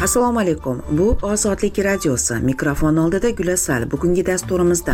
Assalomu alaykum. Bu Ozodlik radiosi. Mikrofon oldida Gulasal. Bugungi dasturimizda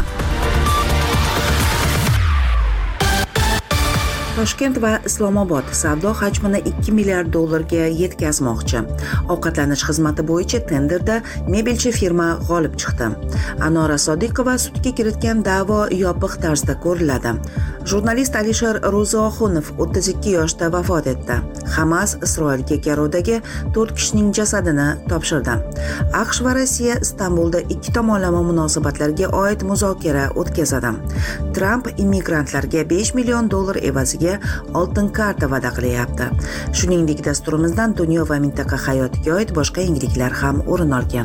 Toshkent va Islomobod savdo hajmini 2 milliard dollarga yetkazmoqchi. Ovqatlanish xizmati bo'yicha tenderda mebelchi firma g'olib chiqdi. Anora Sodiqova sudga kiritgan da'vo yopiq tarzda ko'riladi. Jurnalist Alisher Ro'zioxunov 32 yoshda vafot etdi. Hamas Isroilga garovdagi 4 kishining jasadini topshirdi. AQSh va Rossiya Istanbulda ikki tomonlama munosabatlarga oid muzokara o'tkazadi. Tramp immigrantlarga 5 million dollar evaziga oltin karta va'da qilyapti. Shuningdek, dasturimizdan dunyo va mintaqa hayotiga oid boshqa yangiliklar ham o'rin olgan.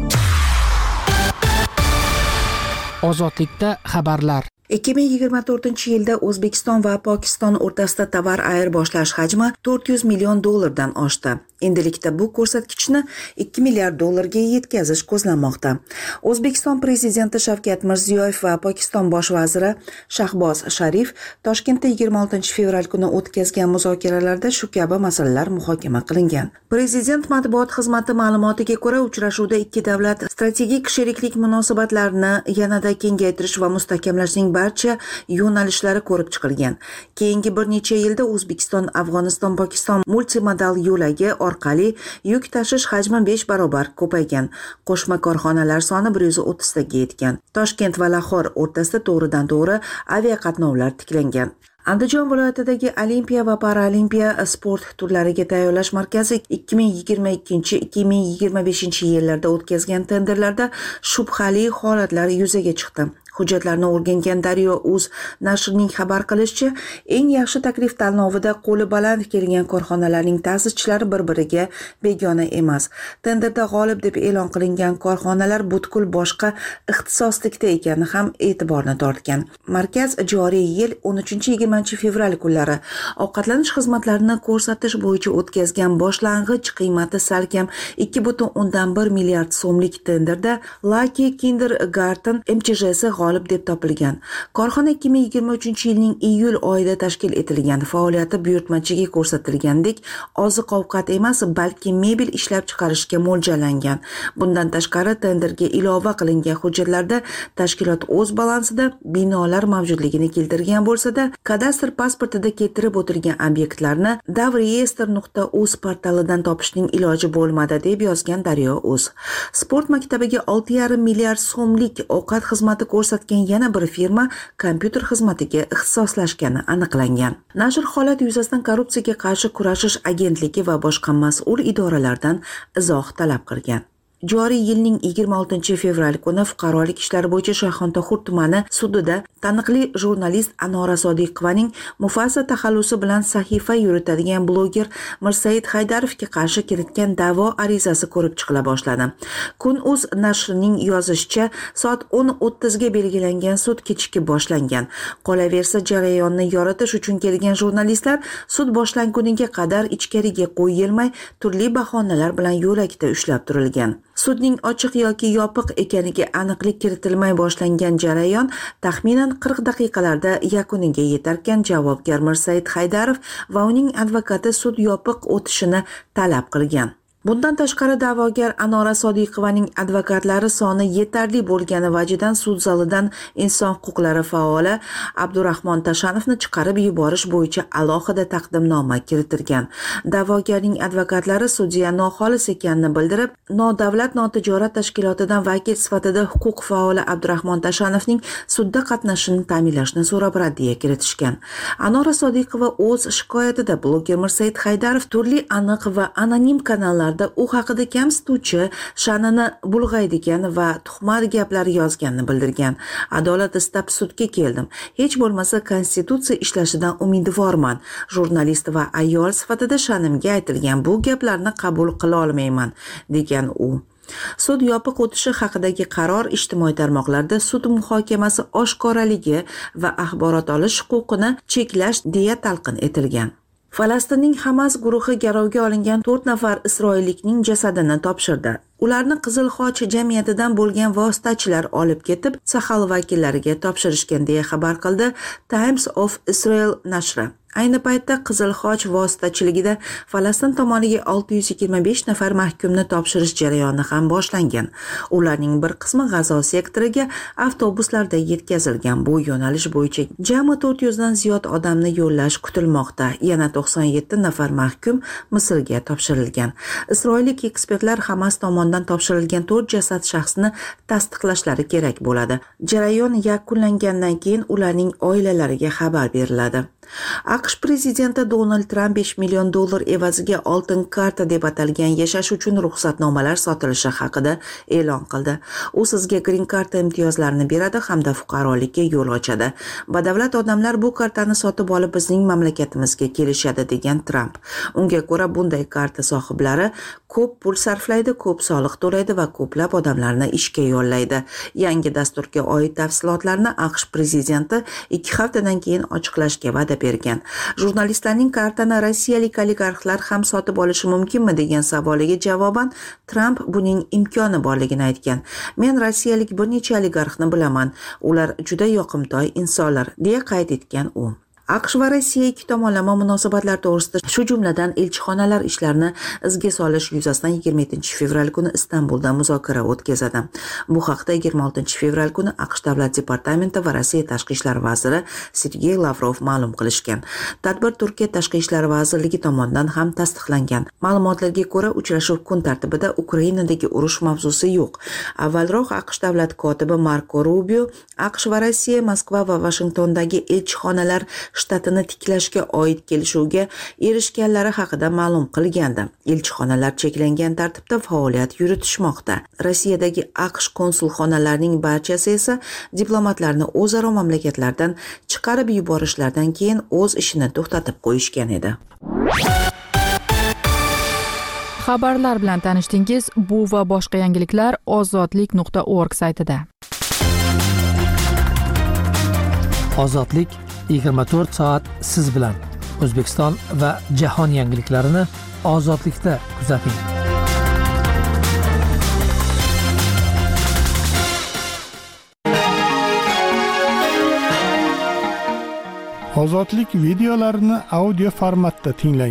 Ozodlikda xabarlar. 2024-yilda O'zbekiston va Pokiston o'rtasida tovar ayirboshlash hajmi 400 million dollardan oshdi. Endilikda bu ko'rsatkichni 2 milliard dollarga yetkazish ko'zlanmoqda. O'zbekiston prezidenti Shavkat Mirziyoyev va Pokiston bosh vaziri Shahboz Sharif Toshkentda 26 fevral kuni o'tkazgan muzokaralarda shu kabi masalalar muhokama qilingan. Prezident matbuot xizmati ma'lumotiga ko'ra, uchrashuvda ikki davlat strategik sheriklik munosabatlarini yanada kengaytirish va mustahkamlashning barcha yo'nalishlari ko'rib chiqilgan. Keyingi bir necha yilda O'zbekiston Afg'oniston-Pokiston multimodal yo'lagi orqali yuk tashish hajmi 5 barobar ko'paygan. Qo'shma korxonalar soni 130 taga yetgan. Toshkent va Lahor o'rtasida to'g'ridan-to'g'ri aviaqatnovlar tiklangan. Andijon viloyatidagi Olimpiya va Paralimpiya sport turlariga tayyorlash markazi 2022-2025 yillarda o'tkazgan tenderlarda shubhali holatlar yuzaga chiqdi. Hujjatlarni o'rgangan Daryo.uz nashrining xabar qilishicha, eng yaxshi taklif tanlovida qo'li baland kelgan korxonalarning ta'sischilari bir-biriga begona emas. Tenderda g'olib deb e'lon qilingan korxonalar butkul boshqa ixtisoslikda ekani ham e'tiborni tortgan. Markaz joriy yil 13-20 fevral kunlari ovqatlanish xizmatlarini ko'rsatish bo'yicha o'tkazgan boshlang'ich qiymati salkam 2,1 milliard so'mlik tenderda Lucky Kindergarten MCJsi g'olib deb topilgan. Korxona 2023-yilning iyul oyida tashkil etilgan. Faoliyati buyurtmachiga ko'rsatilgandek oziq-ovqat emas, balki mebel ishlab chiqarishga mo'ljallangan. Bundan tashqari, tenderga ilova qilingan hujjatlarda tashkilot o'z balansida binolar mavjudligini keltirgan bo'lsa-da, kadastr pasportida keltirib o'tilgan obyektlarni davreyestr.uz portalidan topishning iloji bo'lmadi, deb yozgan Daryo.uz. Sport maktabiga 6,5 milliard so'mlik ovqat xizmati ko'rsatgan yana bir firma kompyuter xizmatiga ixtisoslashgani aniqlangan. Nashr holat yuzasidan korrupsiyaga qarshi kurashish agentligi va boshqa mas'ul idoralardan izoh talab qilgan. Joriy yilning 26 fevral kuni fuqarolik ishlari bo'yicha Shayxontohur tumani sudida taniqli jurnalist Anora Sodiqovaning mufassal taxallusi bilan sahifa yuritadigan bloger Mirsaid Haydarovga qarshi kiritgan da'vo arizasi ko'rib chiqila boshladi. Kun.uz nashrining yozishicha, soat 10:30 ga belgilangan sud kechikib boshlangan. Qolaversa, jarayonni yoritish uchun kelgan jurnalistlar sud boshlanguniga qadar ichkariga qo'yilmay, turli bahonalar bilan yo'lakda ushlab turilgan. Sudning ochiq yoki yopiq ekaniga aniqlik kiritilmay boshlangan jarayon taxminan 40 daqiqalarda yakuniga yetarkan, javobgar Mirsaid Haydarov va uning advokati sud yopiq o'tishini talab qilgan. Bundan tashqari, da'vogar Anora Sodiqovaning advokatlari soni yetarli bo'lgani vajidan sud zalidan inson huquqlari faoli Abdurahmon Tashanovni chiqarib yuborish bo'yicha alohida taqdimnoma kiritilgan. Da'vogarning advokatlari sudya noxolis ekanini bildirib, nodavlat notijorat tashkilotidan vakil sifatida huquq faoli Abdurahmon Tashanovning sudda qatnashishini ta'minlashni so'rab raddiya kiritishgan. Anora Sodiqova o'z shikoyatida bloger Mirsaid Haydarov turli aniq va anonim kanallar u haqida kamsituvchi, sha'nini bulg'aydigan va tuhmat gaplar yozganini bildirgan. Adolat istab sudga keldim. Hech bo'lmasa konstitutsiya ishlashidan umidvorman. Jurnalist va ayol sifatida sha'nimga aytilgan bu gaplarni qabul qila olmayman, degan u. Sud yopiq o'tishi haqidagi qaror ijtimoiy tarmoqlarda sud muhokamasi oshkoraligi va axborot olish huquqini cheklash deya talqin etilgan. Falastinning Hamas guruhi garovga olingan 4 nafar isroillikning jasadini topshirdi. Ularni Qizil Xoch jamiyatidan bo'lgan vositachilar olib ketib, Sahal vakillariga topshirishgan deya xabar qildi Times of Israel nashri. Ayni paytda Qizil Xoch vositachiligida Falastin tomoniga 625 nafar mahkumni topshirish jarayoni ham boshlangan. Ularning bir qismi G'azo sektoriga avtobuslarda yetkazilgan. Bu yo'nalish bo'yicha jami 400 dan ziyod odamni yo'llash kutilmoqda. Yana 97 nafar mahkum Misrga topshirilgan. Isroillik ekspertlar Hamas tomonidan topshirilgan 4 jasad shaxsini tasdiqlashlari kerak bo'ladi. Jarayon yakunlangandan keyin ularning oilalariga xabar beriladi. AQSh prezidenti Donald Trump $5 million evaziga oltin karta deb atalgan yashash uchun ruxsatnomalar sotilishi haqida e'lon qildi. U sizga green karta imtiyozlarini beradi hamda fuqarolikka yo'l ochadi. Badavlat odamlar bu kartani sotib olib bizning mamlakatimizga kelishadi degan Trump. Unga ko'ra bunday karta sohiblari ko'p pul sarflaydi, ko'p soliq to'laydi va ko'plab odamlarni ishga yo'llaydi. Yangi dasturga oid tafsilotlarni AQSh prezidenti 2 haftadan keyin ochiqlashga va'da bergan. Jurnalistlarning kartani rossiyalik oligarxlar ham sotib olishi mumkinmi degan savoliga javoban Trump buning imkoni borligini aytgan. Men rossiyalik bir necha oligarxni bilaman. Ular juda yoqimtoy insonlar, deya qayd etgan u. AQSh va Rossiya ikki tomonlama munosabatlar to'g'risida, shu jumladan elchixonalar ishlarini izga solish yuzasidan 27 fevral kuni Istanbulda muzokara o'tkazadi. Bu haqda 26 fevral kuni AQSh Davlat departamenti va Rossiya tashqi ishlar vaziri Sergey Lavrov ma'lum qilishgan. Tadbir Turkiya tashqi ishlar vazirligi tomonidan ham tasdiqlangan. Ma'lumotlarga ko'ra, uchrashuv kun tartibida Ukrainadagi urush mavzusi yo'q. Avvalroq AQSh davlat kotibi Marko Rubio AQSh va Rossiya Moskva va Vashingtondagi elchixonalar shtatini tiklashga oid kelishuvga erishganlari haqida ma'lum qilgandi. Elchixonalar cheklangan tartibda faoliyat yuritishmoqda. Rossiyadagi AQSh konsulxonalarining barchasi esa diplomatlarni o'zaro mamlakatlardan chiqarib yuborishlardan keyin o'z ishini to'xtatib qo'yishgan edi. Xabarlar bilan tanishdingiz. Bu va boshqa yangiliklar ozodlik.org saytida. Ozodlik 24 soat siz bilan. O'zbekiston va jahon yangiliklarini ozodlikda kuzating. Ozodlik videolarini audio formatda tinglang.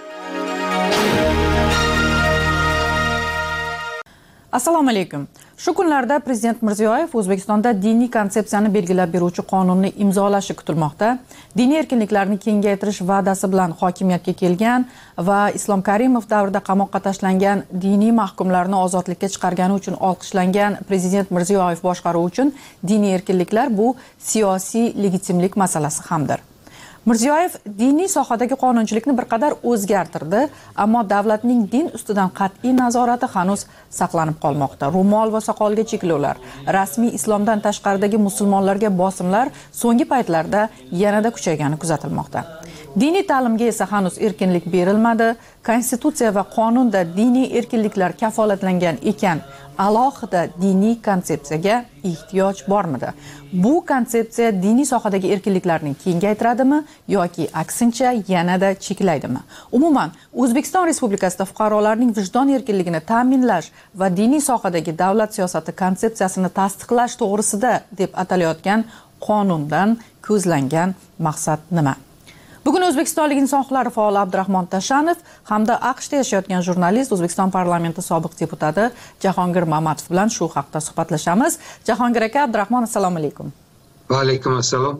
Assalomu alaykum. Shu kunlarda Prezident Mirziyoyev O'zbekistonda diniy konsepsiyani belgilab beruvchi qonunni imzolashi kutilmoqda. Diniy erkinliklarni kengaytirish va'dasi bilan hokimiyatga kelgan va Islom Karimov davrida qamoqqa tashlangan diniy mahkumlarni ozodlikka chiqargani uchun olqishlangan Prezident Mirziyoyev boshqaruvi uchun diniy erkinliklar bu siyosiy legitimlik masalasi hamdir. Mirziyoyev diniy sohadagi qonunchilikni bir qadar o'zgartirdi, ammo davlatning din ustidan qat'iy nazorati hanuz saqlanib qolmoqda. Ro'mol va soqolga cheklovlar, rasmiy islomdan tashqaridagi musulmonlarga bosimlar so'nggi paytlarda yanada kuchaygani kuzatilmoqda. Diniy ta'limga esa hanuz erkinlik berilmadi. Konstitutsiya va qonunda diniy erkinliklar kafolatlangan ekan, alohida diniy konsepsiyaga ehtiyoj bormidi? Bu konsepsiya diniy sohadagi erkinliklarni kengaytiradimi yoki aksincha yanada cheklaydimi? Umuman, O'zbekiston Respublikasida fuqarolarning vijdon erkinligini ta'minlash va diniy sohadagi davlat siyosati konsepsiyasini tasdiqlash to'g'risida deb atalayotgan qonundan ko'zlangan maqsad nima? Bugun O'zbekistonlik inson huquqlari faoli Abdurahmon Tashanov hamda AQShda yashayotgan jurnalist, O'zbekiston parlamenti sobiq deputati Jahongir Mamatov bilan shu haqda suhbatlashamiz. Jahongir aka, Abdurahmon, assalomu alaykum. Va alaykum assalom.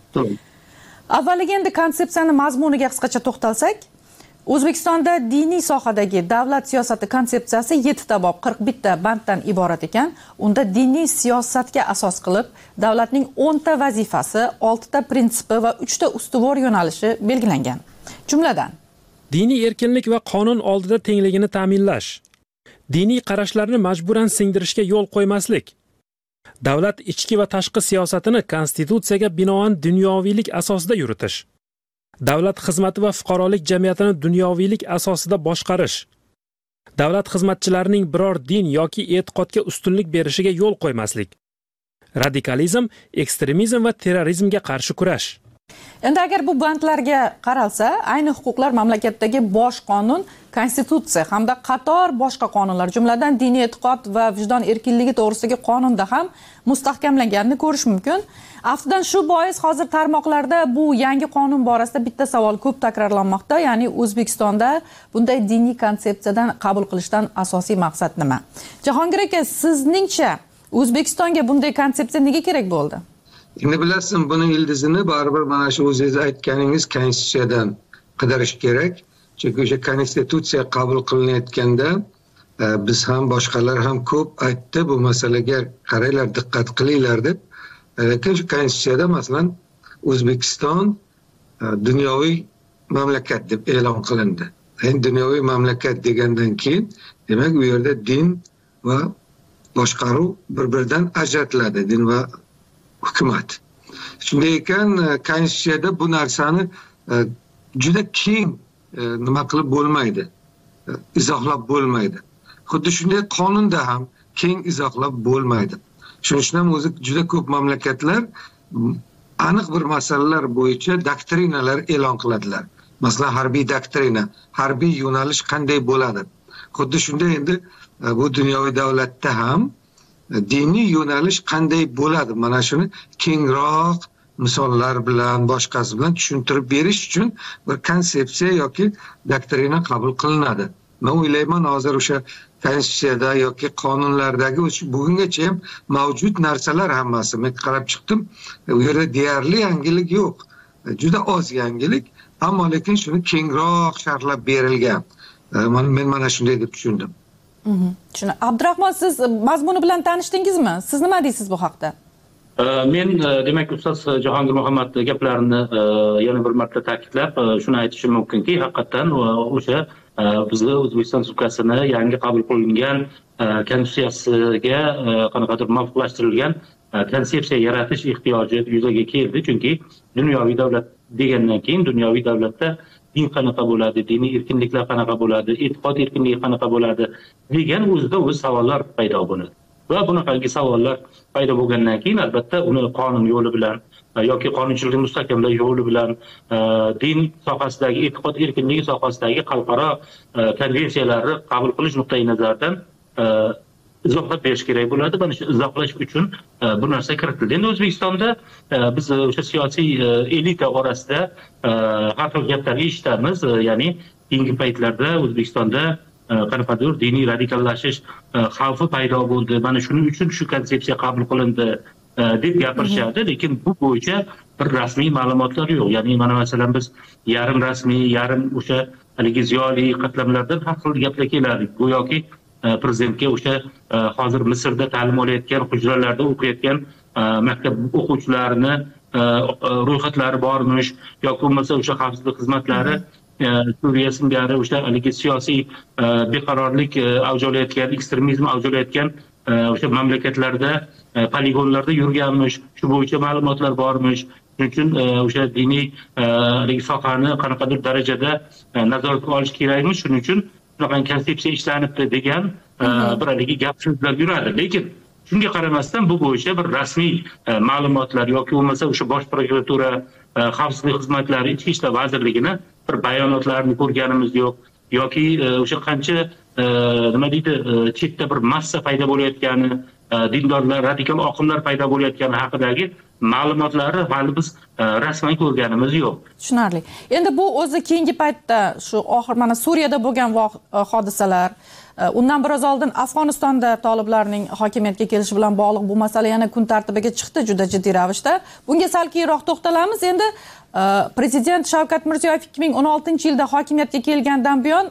Avvaliga endi konsepsiyani mazmuniga qisqacha to'xtalsak, O'zbekistonda diniy sohadagi davlat siyosati konsepsiyasi 7 ta bob 41 ta banddan iborat ekan. Unda diniy siyosatga asos qilib davlatning 10 ta vazifasi, 6 ta prinsipi va 3 ta ustuvor yo'nalishi belgilangan. Jumladan, diniy erkinlik va qonun oldida tengligini ta'minlash, diniy qarashlarni majburan singdirishga yo'l qo'ymaslik, davlat ichki va tashqi siyosatini konstitutsiyaga binoan dunyoviylik asosida yuritish, davlat xizmati va fuqarolik jamiyatini dunyoviylik asosida boshqarish, davlat xizmatchilarining biror din yoki e'tiqodga ustunlik berishiga yo'l qo'ymaslik, radikalizm, ekstremizm va terrorizmga qarshi kurash, Endi agar bu bandlarga qaralsa, ayni huquqlar mamlakatdagi bosh qonun, konstitutsiya hamda qator boshqa qonunlar, jumladan diniy e'tiqod va vijdon erkinligi to'g'risidagi qonunda ham mustahkamlanganini ko'rish mumkin. Aftidan shu bois hozir tarmoqlarda bu yangi qonun borasida bitta savol ko'p takrorlanmoqda, ya'ni O'zbekistonda bunday diniy konsepsiyadan qabul qilishdan asosiy maqsad nima? Jahongir aka, sizningcha O'zbekistonga bunday konsepsiya nega kerak bo'ldi? Endi bilasizmi, buni ildizini baribir mana shu o'zingiz aytganingiz konstitutsiyadan qidirish kerak. Chunki o'sha konstitutsiya qabul qilinayotganda biz ham boshqalar ham ko'p aytdi bu masalaga qaranglar, diqqat qilinglar deb. Lekin shu konstitutsiyada masalan O'zbekiston dunyoviy mamlakat deb e'lon qilindi. Endi dunyoviy mamlakat degandan keyin demak u yerda din va boshqaruv bir-biridan ajratiladi, din va hukumat. Shunday ekan konstitutsiyada bu narsani juda keng nima qilib bo'lmaydi, izohlab bo'lmaydi. Xuddi shunday qonunda ham keng izohlab bo'lmaydi. Shuning uchun ham o'zi juda ko'p mamlakatlar aniq bir masalalar bo'yicha doktrinalar e'lon qiladilar. Masalan, harbiy doktrina, harbiy yo'nalish qanday bo'ladi. Xuddi shunday endi bu dunyoviy davlatda ham diniy yo'nalish qanday bo'ladi, mana shuni kengroq misollar bilan, boshqasi bilan tushuntirib berish uchun bir konsepsiya yoki doktrina qabul qilinadi. Men o'ylayman, hozir o'sha konstitutsiyada yoki qonunlardagi bugungacha ham mavjud narsalar hammasi men qarab chiqdim. U yerda deyarli yangilik yo'q. Juda oz yangilik, ammo lekin shuni kengroq sharhlab berilgan. Men mana shunday deb tushundim. Shuni Abdurahmon, siz mazmuni bilan tanishdingizmi? Siz nima deysiz bu haqda? Men demak ustoz Jahongir Muhammad gaplarini yana bir marta ta'kidlab shuni aytishim mumkinki, haqiqatan o'sha bizni O'zbekiston Respublikasini yangi qabul qilingan konstitutsiyasiga qanaqadir muvofiqlashtirilgan konsepsiya yaratish ehtiyoji yuzaga keldi. Chunki dunyoviy davlat degandan keyin dunyoviy davlatda din qanaqa bo'ladi, diniy erkinliklar qanaqa bo'ladi, e'tiqod erkinligi qanaqa bo'ladi degan o'zida o'z savollar paydo bo'ladi. Va bunaqangi savollar paydo bo'lgandan keyin albatta uni qonun yo'li bilan yoki qonunchilikni mustahkamlash yo'li bilan din sohasidagi, e'tiqod erkinligi sohasidagi xalqaro konvensiyalarni qabul qilish nuqtai nazaridan izohlab berish kerak bo'ladi. Mana shu izohlash uchun bu narsa kiritildi. Endi O'zbekistonda biz o'sha siyosiy elita orasida har xil gaplar eshitamiz, ya'ni keyingi paytlarda O'zbekistonda qanaqadir diniy radikallashish xavfi paydo bo'ldi. Mana shuning uchun shu konsepsiya qabul qilindi deb gapirishadi, lekin bu bo'yicha bir rasmiy ma'lumotlar yo'q. Ya'ni mana masalan biz yarim rasmiy, yarim o'sha haligi ziyoli qatlamlardan har xil gaplar keladi. Go'yoki prezidentga o'sha hozir Misrda ta'lim olayotgan, hujralarda o'qiyotgan maktab o'quvchilarini ro'yxatlari bormish yoki bo'lmasa o'sha xavfsizlik xizmatlari Suriya singari o'sha haligi siyosiy beqarorlik avj olayotgan, ekstremizm avj olayotgan o'sha mamlakatlarda poligonlarda yurganmish, shu bo'yicha ma'lumotlar bormish. Shuning uchun o'sha diniy sohani qanaqadir darajada nazoratga olish kerakmish. Shuning uchun shunaqa konsepsiya ishlanibdi degan bir haligi gap-so'zlar yuradi. Lekin shunga qaramasdan bu bo'yicha bir rasmiy ma'lumotlar yoki bo'lmasa o'sha bosh prokuratura, xavfsizlik xizmatlari, Ichki ishlar vazirligini bir bayonotlarini ko'rganimiz yo'q yoki o'sha qancha nima deydi, chetda bir massa paydo bo'layotgani, dindorlar, radikal oqimlar paydo bo'layotgani haqidagi ma'lumotlarni hali biz rasman ko'rganimiz yo'q. Tushunarli. Endi bu o'zi keyingi paytda shu oxir mana Suriyada bo'lgan hodisalar, undan biroz oldin Afg'onistonda toliblarning hokimiyatga kelishi bilan bog'liq bu masala yana kun tartibiga chiqdi juda jiddiy ravishda. Bunga sal keyinroq to'xtalamiz. Endi Prezident Shavkat Mirziyoyev 2016-yilda hokimiyatga kelgandan buyon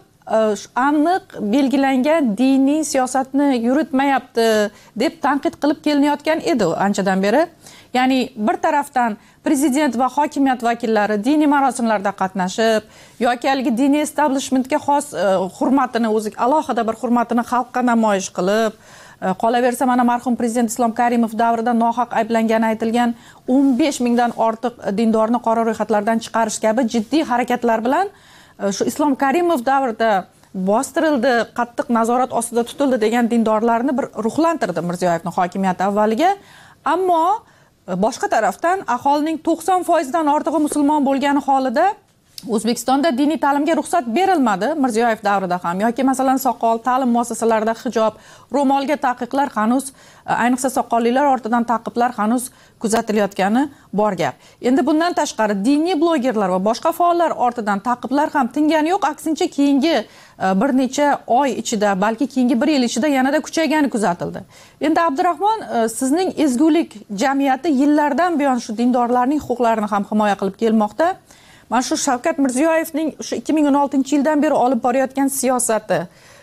aniq belgilangan diniy siyosatni yuritmayapti deb tanqid qilib kelinayotgan edi anchadan beri. Ya'ni bir tarafdan prezident va hokimiyat vakillari diniy marosimlarda qatnashib yoki haligi diniy establishmentga xos hurmatini, o'zi alohida bir hurmatini xalqqa namoyish qilib, qolaversa mana marhum prezident Islom Karimov davrida nohaq ayblangani aytilgan 15 mingdan ortiq dindorni qora ro'yxatlardan chiqarish kabi jiddiy harakatlar bilan shu Islom Karimov davrida bostirildi, qattiq nazorat ostida tutildi degan dindorlarni bir ruhlantirdi Mirziyoyevning hokimiyati avvaliga. Ammo boshqa tarafdan aholining 90% dan ortig'i musulmon bo'lgani holida O'zbekistonda diniy ta'limga ruxsat berilmadi Mirziyoyev davrida ham yoki masalan soqol ta'lim muassasalarida hijob, ro'molga taqiqlar hanuz, ayniqsa soqollilar ortidan taqiblar hanuz kuzatilayotgani bor gap. Endi bundan tashqari diniy blogerlar va boshqa faollar ortidan taqiblar ham tingani yo'q, aksincha keyingi bir necha oy ichida, balki keyingi bir yil ichida yanada kuchaygani kuzatildi. Endi Abdurahmon, sizning ezgulik jamiyati yillardan buyon shu dindorlarning huquqlarini ham himoya qilib kelmoqda. Mana shu Shavkat Mirziyoyevning shu 2016-yildan beri olib borayotgan siyosati,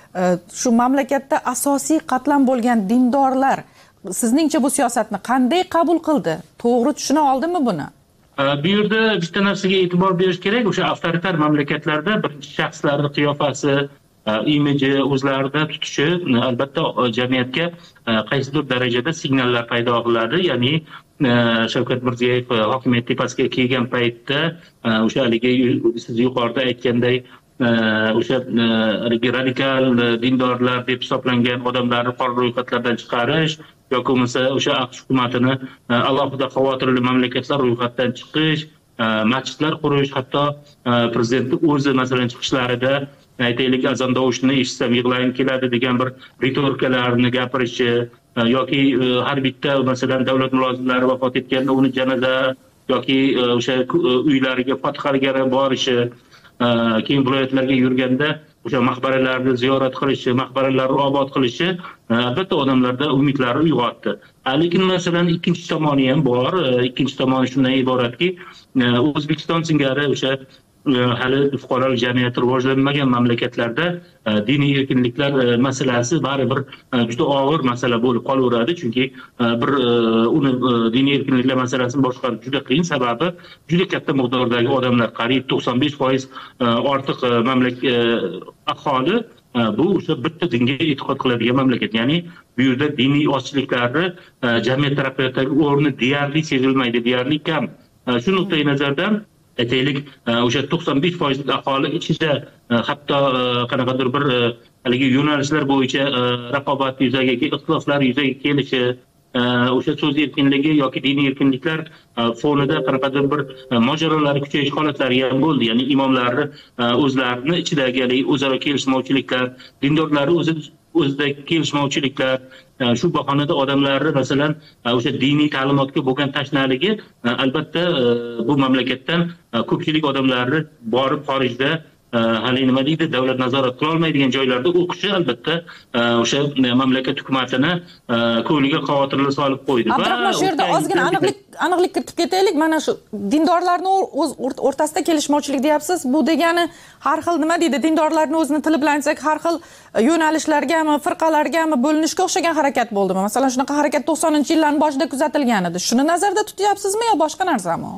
shu mamlakatda asosiy qatlam bo'lgan dindorlar sizningcha bu siyosatni qanday qabul qildi? To'g'ri tushuna oldimi buni? Bu yerda bitta narsaga e'tibor berish kerak. O'sha avtoritar mamlakatlarda birinchi shaxslarning qiyofasi, imiji, o'zlarida tutishi albatta jamiyatga qaysidir darajada signallar paydo qiladi. Ya'ni Shavkat Mirziyoyev hokimiyat tepasiga kelgan paytda o'sha haligi siz yuqorida aytganday o'sha radikal dindorlar deb hisoblangan odamlarni qora ro'yxatlardan chiqarish yoki bo'lmasa o'sha AQSh hukumatini alohida xavotirli mamlakatlar ro'yxatdan chiqish, masjidlar qurish, hatto prezidentning o'zi masalan chiqishlarida aytaylik azon tovushini eshitsam yig'layim keladi degan bir ritorikalarni gapirishi yoki har bitta masalan davlat mulozimlari vafot etganda uni janoza yoki o'sha uylariga fotihaligari borishi, keyin viloyatlarga yurganda o'sha maqbaralarni ziyorat qilishi, maqbaralarni obod qilishi albatta odamlarda umidlarni uyg'otdi. Lekin masalan ikkinchi tomoni ham bor. Ikkinchi tomoni shundan iboratki, O'zbekiston singari o'sha hali fuqarolik jamiyati rivojlanmagan mamlakatlarda diniy erkinliklar masalasi baribir juda og'ir masala bo'lib qolaveradi. Chunki bir uni diniy erkinliklar masalasini boshqarish juda qiyin, sababi juda katta miqdordagi odamlar, qariyb 95% ortiq aholi bu o'sha bitta dinga e'tiqod qiladigan mamlakat. Ya'ni bu yerda diniy ozchiliklarni jamiyat taraqqiyotidagi o'rni deyarli sezilmaydi, deyarli kam. Shu nuqtai nazardan aytaylik o'sha 95% aholi ichida hatto qanaqadir bir haligi yo'nalishlar bo'yicha raqobat yuzaga, ixtiloflar yuzaga kelishi, o'sha so'z erkinligi yoki diniy erkinliklar fonida qanaqadir bir mojarolar kuchayish holatlari ham bo'ldi. Ya'ni imomlarni o'zlarini ichidagi o'zaro kelishmovchiliklar, dindorlarni o'zidagi kelishmovchiliklar, shu bahonada odamlarni masalan o'sha diniy ta'limotga bo'lgan tashnaligi albatta bu mamlakatdan ko'pchilik odamlarni borib xorijda hali nima deydi, davlat nazorat qila olmaydigan joylarda o'qishi albatta o'sha mamlakat hukumatini ko'ngliga xavotirlar solib qo'ydi. Abdurahmon, shu yerda ozgina aniqlik kiritib ketaylik. Mana shu dindorlarning o'rtasida kelishmovchilik deyapsiz. Bu degani har xil nima deydi, dindorlarning o'zini tili bilan aytsak, har xil yo'nalishlargami, firqalargami bo'linishga o'xshagan harakat bo'ldimi? Masalan, shunaqa harakat 90-yillarning boshida kuzatilgan edi. Shuni nazarda tutyapsizmi yo boshqa narsami?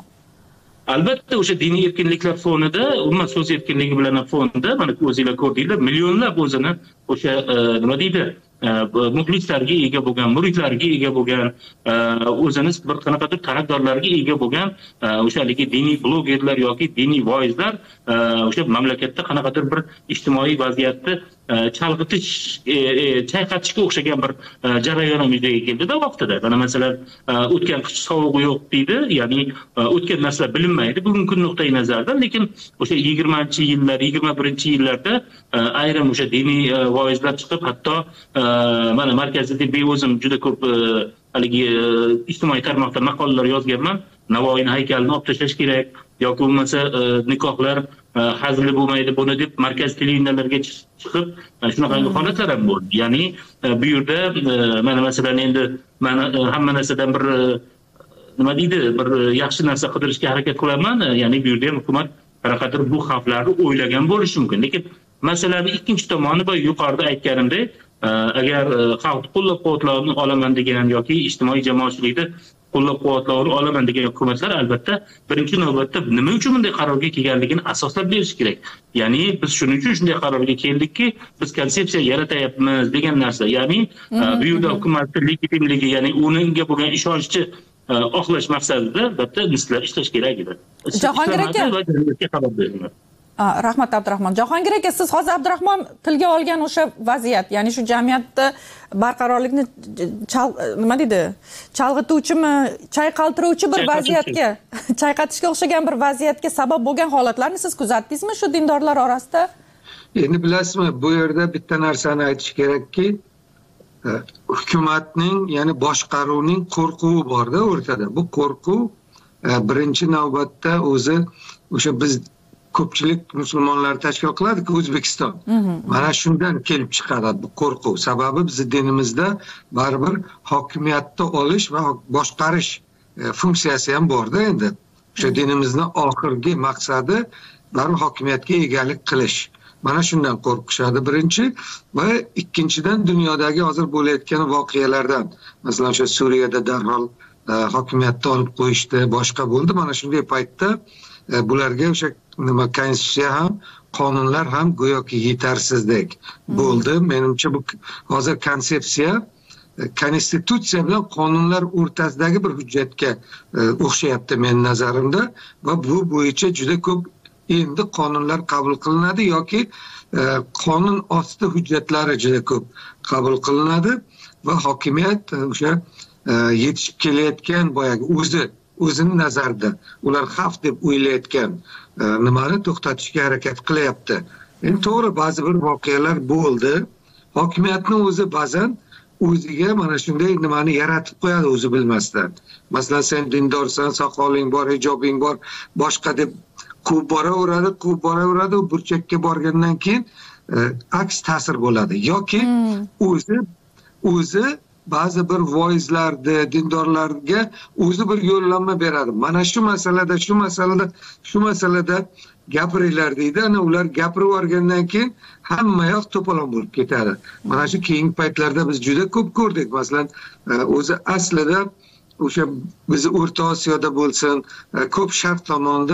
Albatta o'sha diniy erkinliklar fonida, umuman so'z erkinligi bilan fonida mana o'zingizlar ko'rdinglar, millionlab o'zini o'sha nima deydi, muxlislarga ega bo'lgan, muridlarga ega bo'lgan, o'zini bir qanaqadir tarafdorlarga ega bo'lgan o'sha haligi diniy blogerlar yoki diniy voizlar o'sha mamlakatda qanaqadir bir ijtimoiy vaziyatni chalg'itish, chayqatishga o'xshagan bir jarayon ham yuzaga keldida vaqtida. Mana masalan o'tgan qish sovug'i yo'q deydi, ya'ni o'tgan narsalar bilinmaydi bugungi kun nuqtai nazardan, lekin o'sha 20-yillar, 21-yillarda ayrim o'sha diniy voizlar chiqib, hatto mana markazda o'zim juda ko'p haligi ijtimoiy tarmoqda maqolalar yozganman. Navoiyni haykalini olib tashlash kerak yoki bo'lmasa nikohlar hazili bo'lmaydi buni deb markaz televideniyalarga chiqib shunaqangi holatlar ham bo'ldi. Ya'ni bu yerda mana masalan endi mana hamma narsadan bir nima deydi, bir yaxshi narsa qidirishga harakat qilaman. Ya'ni bu yerda ham hukumat qanaqadir bu xavflarni o'ylagan bo'lishi mumkin. Lekin masalaning ikkinchi tomoni va yuqorida aytganimdek, agar xalq qo'llab-quvvatlovni olaman degan yoki ijtimoiy jamoatchilikda qo'llab-quvvatlovni olaman degan hukumatlar albatta birinchi navbatda nima uchun bunday qarorga kelganligini asoslab berish kerak. Ya'ni biz shuning uchun shunday qarorga keldikki, biz konsepsiya yaratayapmiz degan narsa. Ya'ni bu yerda hukumatning legitimligi, ya'ni unga bo'lgan ishonchni oqlash maqsadida albatta nislar ishlash kerak edi. Jahongir aka, Rahmat Abdurahmon. Jahongir aka, siz hozir Abdurahmon tilga olgan o'sha vaziyat, ya'ni shu jamiyatda barqarorlikni nima deydi? Chalg'ituvchimi, chayqaltiruvchi bir vaziyatga, chayqatishga o'xshagan bir vaziyatga sabab bo'lgan holatlarni siz kuzatdingizmi shu dindorlar orasida? Endi bilasizmi, bu yerda bitta narsani aytish kerakki, hukumatning, ya'ni boshqaruvning qo'rquvi borda o'rtada. Bu qo'rquv birinchi navbatda o'zi o'sha biz ko'pchilik musulmonlar tashkil qiladi-ku O'zbekiston. Mana shundan kelib chiqadi bu qo'rquv. Sababi bizning dinimizda baribir hokimiyatni olish va boshqarish funksiyasi ham borda endi. O'sha dinimizning oxirgi maqsadi baribir hokimiyatga egalik qilish. Mana shundan qo'rqishadi birinchi va ikkinchidan dunyodagi hozir bo'layotgan voqealardan. Masalan, o'sha Suriyada darhol hokimiyatni olib qo'yishdi, boshqa bo'ldi. Mana shunday paytda bularga o'sha nima konstitutsiya ham, qonunlar ham go'yoki yetarsizdek bo'ldi. Menimcha bu hozir konsepsiya konstitutsiya bilan qonunlar o'rtasidagi bir hujjatga o'xshayapti men nazarimda va bu bo'yicha juda ko'p endi qonunlar qabul qilinadi yoki qonun osti hujjatlari juda ko'p qabul qilinadi va hokimiyat o'sha yetishib kelayotgan boyagi o'zini nazarida ular xavf deb o'ylayotgan nimani to'xtatishga harakat qilyapti. Endi to'g'ri, ba'zi bir voqealar bo'ldi. Hokimiyatni o'zi ba'zan o'ziga mana shunday nimani yaratib qo'yadi o'zi bilmasdan. Masalan, sen dindorsan, soqoling bor, hijobing bor, boshqa deb quvib boraveradi, burchakka borgandan keyin aks ta'sir bo'ladi. Yoki o'zi ba'zi bir voizlarni, dindorlarga o'zi bir yo'llanma beradi. Mana shu masalada gapiringlar deydi. Ana ular gapirib yuborgandan keyin hamma yoq to'polon bo'lib ketadi. Mana shu keyingi paytlarda biz juda ko'p ko'rdik. Masalan, o'zi aslida o'sha biz O'rta Osiyoda bo'lsin, ko'p sharq tomonda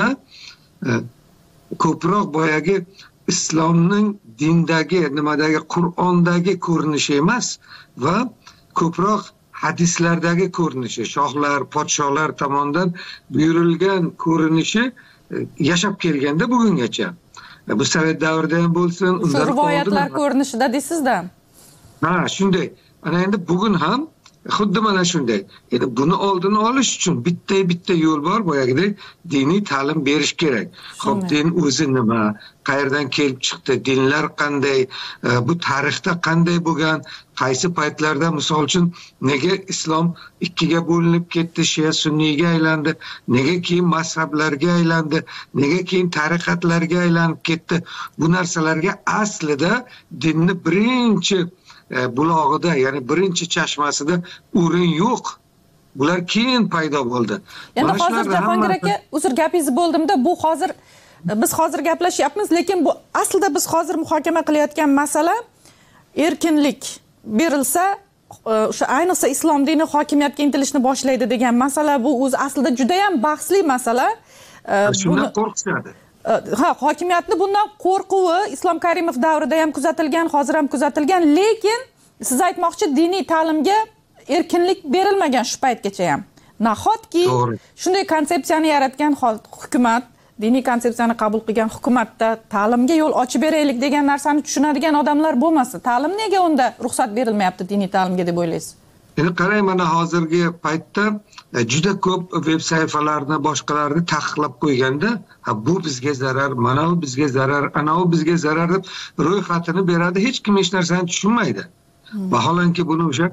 ko'proq boyagi islomning dindagi, nimadagi, Qur'ondagi ko'rinishi emas va ko'proq hadislardagi ko'rinishi, shohlar, podsholar tomonidan buyurilgan ko'rinishi yashab kelganda bugungacha. Bu Sovet davrida ham bo'lsin, undan rivoyatlar ko'rinishida deysizda. Ha, shunday. Ana endi bugun ham xuddi mana shunday. Endi buni oldini olish uchun bitta yo'l bor, boyagidek diniy ta'lim berish kerak. Xo'p, din o'zi nima? Qayerdan kelib chiqdi? Dinlar qanday? Bu tarixda qanday bo'lgan? Qaysi paytlarda, misol uchun, nega islom ikkiga bo'linib ketdi, Shia Sunniyga aylandi? Nega keyin mazhablarga aylandi? Nega keyin tariqatlarga aylanib ketdi? Bu narsalarga aslida dinni birinchi bulog'ida, ya'ni birinchi chashmasida o'rin yo'q. Bular keyin paydo bo'ldi. Endi hozir Jahongir aka, uzr gapingizni bo'ldimda, bu hozir biz hozir gaplashyapmiz, lekin bu aslida biz hozir muhokama qilayotgan masala erkinlik berilsa, o'sha ayniqsa islom dini hokimiyatga intilishni boshlaydi degan masala. Bu o'zi aslida juda ham bahsli masala. Shundan qo'rqishadi. Ha, hokimiyatni bundan qo'rquvi Islom Karimov davrida ham kuzatilgan, hozir ham kuzatilgan, lekin siz aytmoqchi diniy ta'limga erkinlik berilmagan shu paytgacha ham. Nahotki shunday konsepsiyani yaratgan hukumat, diniy konsepsiyani qabul qilgan hukumatda ta'limga yo'l ochib beraylik degan narsani tushunadigan odamlar bo'lmasa, ta'lim nega unda ruxsat berilmayapti diniy ta'limga deb o'ylaysiz? Endi qarang, mana hozirgi paytda juda ko'p veb saytlarni, boshqalarni taqiqlab qo'yganda, bu bizga zarar, mana bu bizga zarar, ana u bizga zarar deb ro'yxatini beradi. Hech kim hech narsani tushunmaydi. Vaholanki buni o'sha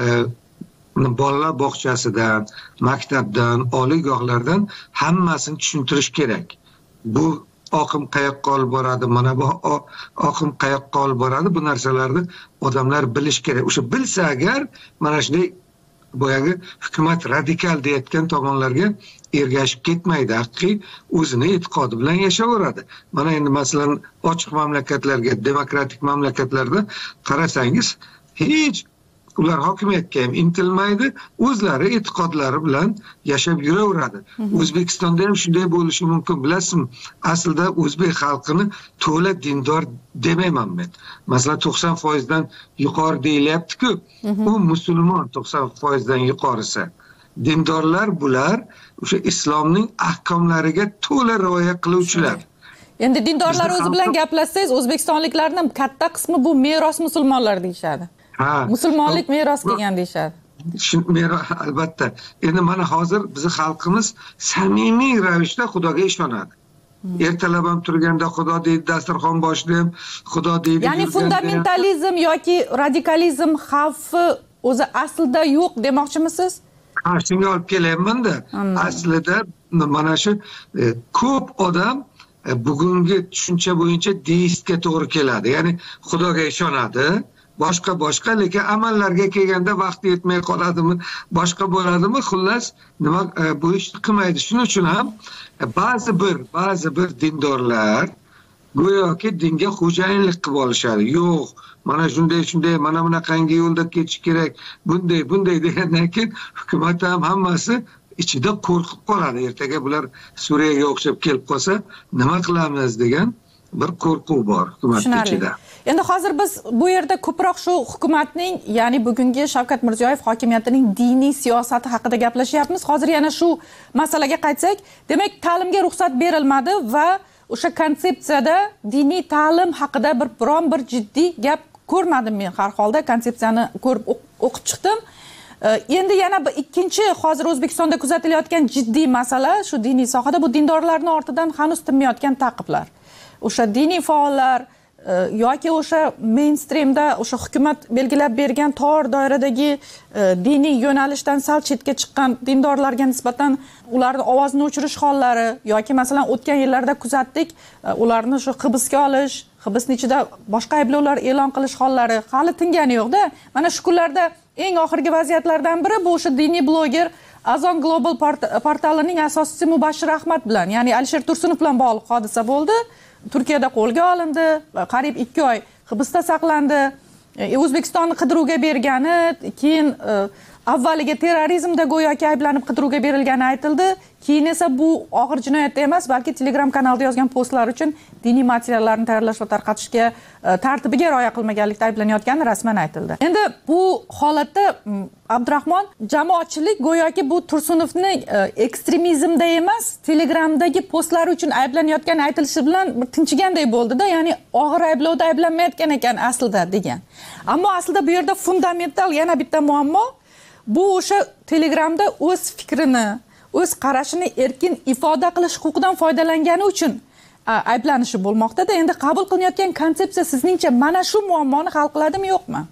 bolalar bog'chasidan, maktabdan, oliygohlardan hammasini tushuntirish kerak. Bu oqim qayoqqa olib boradi, mana bu oqim qayoqqa olib boradi, bu narsalarni odamlar bilish kerak. O'sha bilsa agar, mana shunday boyagi hukumat radikal deyotgan tomonlarga ergashib ketmaydi. Haqiqiy o'zini e'tiqodi bilan yashayveradi. Mana endi masalan ochiq mamlakatlarga, demokratik mamlakatlarda qarasangiz, hech ular hokimiyatga ham intilmaydi, o'zlari e'tiqodlari bilan yashab yuraveradi. O'zbekistonda ham shunday bo'lishi mumkin. Bilasizmi, aslida o'zbek xalqini to'la dindor demayman men. Masalan 90% dan yuqori deyilyapti-ku, u musulmon 90% dan yuqorisi. Dindorlar bular o'sha islomning ahkomlariga to'la rioya qiluvchilar. Endi dindorlar o'zi bilan gaplashsangiz, o'zbekistonliklarning katta qismi bu meros musulmonlar deyishadi. Musulmonlik meros kelgan deyishadi. Albatta. Endi mana hozir bizning xalqimiz samimiy ravishda Xudoga ishonadi. Ertalab ham turganda Xudo deydi, dasturxon boshida ham Xudo deydi. Ya'ni fundamentalizm yoki radikalizm xavfi o'zi aslida yo'q demoqchimisiz? Shunga olib kelyapman-da. Aslida mana shu ko'p odam bugungi tushuncha bo'yicha deistga to'g'ri keladi. Ya'ni Xudoga ishonadi. Boshqa lekin amallarga kelganda vaqti yetmay qoladimi, boshqa bo'ladimi, xullas nima bu ishni qilmaydi. Shuning uchun ham ba'zi bir dindorlar go'yoki dinga xo'jayinlik qilib olishadi. Yo'q, mana shunday, mana bunaqangi yo'lda ketish kerak, bunday degandan keyin hukumat ham hammasi ichida qo'rqib qoladi. Ertaga bular Suriyaga o'xshab kelib qolsa, nima qilamiz degan bir qo'rquv bor hukumat ichida. Endi hozir biz bu yerda ko'proq shu hukumatning, ya'ni bugungi Shavkat Mirziyoyev hokimiyatining diniy siyosati haqida gaplashyapmiz. Hozir yana shu masalaga qaytsak, demak, ta'limga ruxsat berilmadi va o'sha konsepsiyada diniy ta'lim haqida biron bir jiddiy gap ko'rmadim men. Har holda konsepsiyani ko'rib o'qib chiqdim. Endi yana bir ikkinchi hozir O'zbekistonda kuzatilayotgan jiddiy masala shu diniy sohada bu dindorlarning ortidan hanuz tinmayotgan ta'qiblar. O'sha diniy faollar yoki o'sha mainstreamda o'sha hukumat belgilab bergan tor doiradagi diniy yo'nalishdan sal chetga chiqqan dindorlarga nisbatan ularning ovozini o'chirish hollari yoki masalan o'tgan yillarda kuzatdik, ularni shu hibsga olish, hibsning ichida boshqa ayblovlar e'lon qilish hollari hali tingani yo'q-da. Mana shu kunlarda eng oxirgi vaziyatlardan biri bu o'sha diniy bloger Azon Global portalining asoschisi Mubashshir Ahmad bilan, ya'ni Alisher Tursunov bilan bog'liq hodisa bo'ldi. Turkiyada qo'lga olindi, qariyb 2 oy hibsda saqlandi. O'zbekistonni qidiruvga bergani, keyin avvaliga terrorizmda go'yoki ayblanib qidiruvga berilgani aytildi. Keyin esa bu og'ir jinoyat emas, balki Telegram kanalida yozgan postlar uchun diniy materiallarni tayyorlash va tarqatishga tartibiga rioya qilmaganlikda ayblanayotgani rasman aytildi. Endi bu holatda Abdurahmon, jamoatchilik go'yoki bu Tursunovni ekstremizmda emas, Telegramdagi postlari uchun ayblanayotgani aytilishi bilan bir tinchiganday bo'ldi-da, ya'ni og'ir ayblovda ayblanmayotgan ekan aslida degan. Ammo aslida bu yerda fundamental yana bitta muammo, bu o'sha Telegramda o'z fikrini, o'z qarashini erkin ifoda qilish huquqidan foydalangani uchun ayblanishi bo'lmoqda-da. Endi qabul qilinayotgan konsepsiya sizningcha mana shu muammoni hal qiladimi, yo'qmi?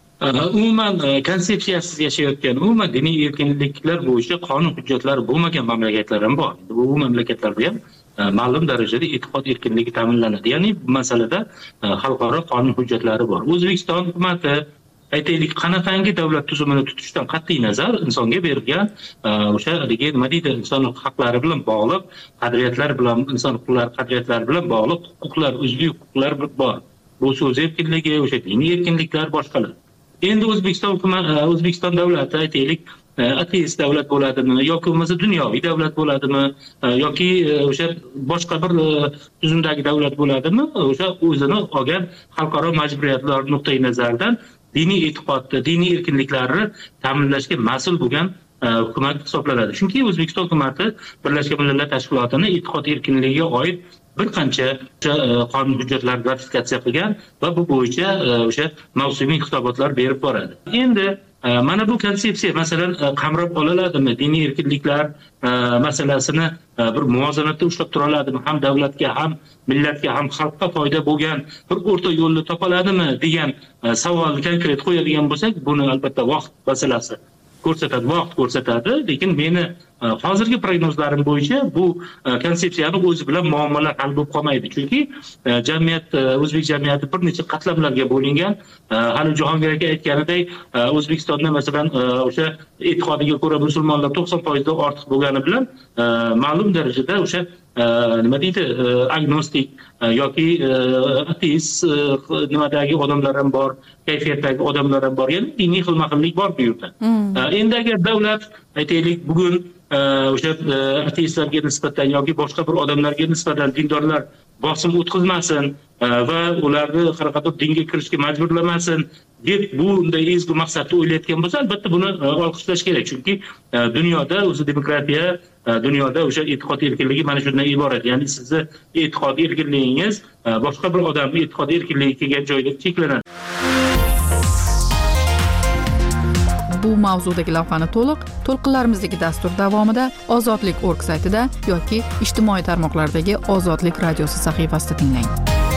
Umuman konsepsiyasiz yashayotgan, umuman diniy erkinliklar bo'yicha qonun hujjatlari bo'lmagan mamlakatlar ham bor. Bu mamlakatlarda ham ma'lum darajada e'tiqod erkinligi ta'minlanadi. Ya'ni bu masalada xalqaro qonun hujjatlari bor. O'zbekiston hukumati aytaylik qanaqangi davlat tuzumini tutishdan qat'iy nazar insonga berilgan o'sha nima deydi, inson haqlari bilan bog'liq qadriyatlar bilan, inson huquqlari qadriyatlari bilan bog'liq huquqlar, uzviy huquqlar bor. Bu so'z erkinligi, o'sha diniy erkinliklar boshqalar. Endi O'zbekiston davlati aytaylik ateist davlat bo'ladimi yoki bo'lmasa dunyoviy davlat bo'ladimi yoki o'sha boshqa bir tuzumdagi davlat bo'ladimi, o'sha o'zini olgan xalqaro majburiyatlar nuqtai nazaridan diniy e'tiqodni, diniy erkinliklarni ta'minlashga mas'ul bo'lgan hukumat hisoblanadi. Chunki O'zbekiston hukumati Birlashgan Millatlar Tashkilotining e'tiqod erkinligiga oid bir qancha qonun hujjatlarini ratifikatsiya qilgan va bu bo'yicha o'sha mavsumiy hisobotlar berib boradi. Endi mana bu konsepsiya masalan qamrab olinadimi, diniy erkinliklar masalasini bir muvozanatda ushlab tura oladimi, ham davlatga, ham millatga, ham xalqqa foyda bo'lgan bir o'rta yo'lni topa oladimi degan savolni konkret qo'yadigan bo'lsak, buni albatta vaqt masalasi vaqt ko'rsatadi, lekin meni hozirgi prognozlarim bo'yicha bu konsepsiyani o'zi bilan muammolar hal bo'lib qolmaydi. Chunki jamiyat, o'zbek jamiyati bir necha qatlamlarga bo'lingan. Hali Jahongir aka aytganidek, O'zbekistonda masalan o'sha e'tiqodiga ko'ra musulmonlar 90% dan ortiq bo'lgani bilan ma'lum darajada o'sha nima deydi, agnostik yoki ateist nimadagi odamlar ham bor, kayfiyatdagi odamlar ham bor. Ya'ni diniy xilma-xillik bor bu yerda. Endi agar davlat aytaylik bugun o'sha ateistlarga nisbatan yoki boshqa bir odamlarga nisbatan dindorlar bosim o'tkazmasin va ularni qanaqadir dinga kirishga majburlamasin deb bunday ezgu maqsadda o'ylayotgan bo'lsa, albatta buni olqishlash kerak. Chunki dunyoda o'zi demokratiya, dunyoda o'sha e'tiqod erkinligi mana shundan iborat. Ya'ni sizni e'tiqod erkinligingiz boshqa bir odamning e'tiqod erkinligi kelgan joyda cheklanadi. Bu mavzudagi lavhani to'lqinlarimizdagi dastur davomida Ozodlik.org saytida yoki ijtimoiy tarmoqlardagi Ozodlik radiosi sahifasida tinglang.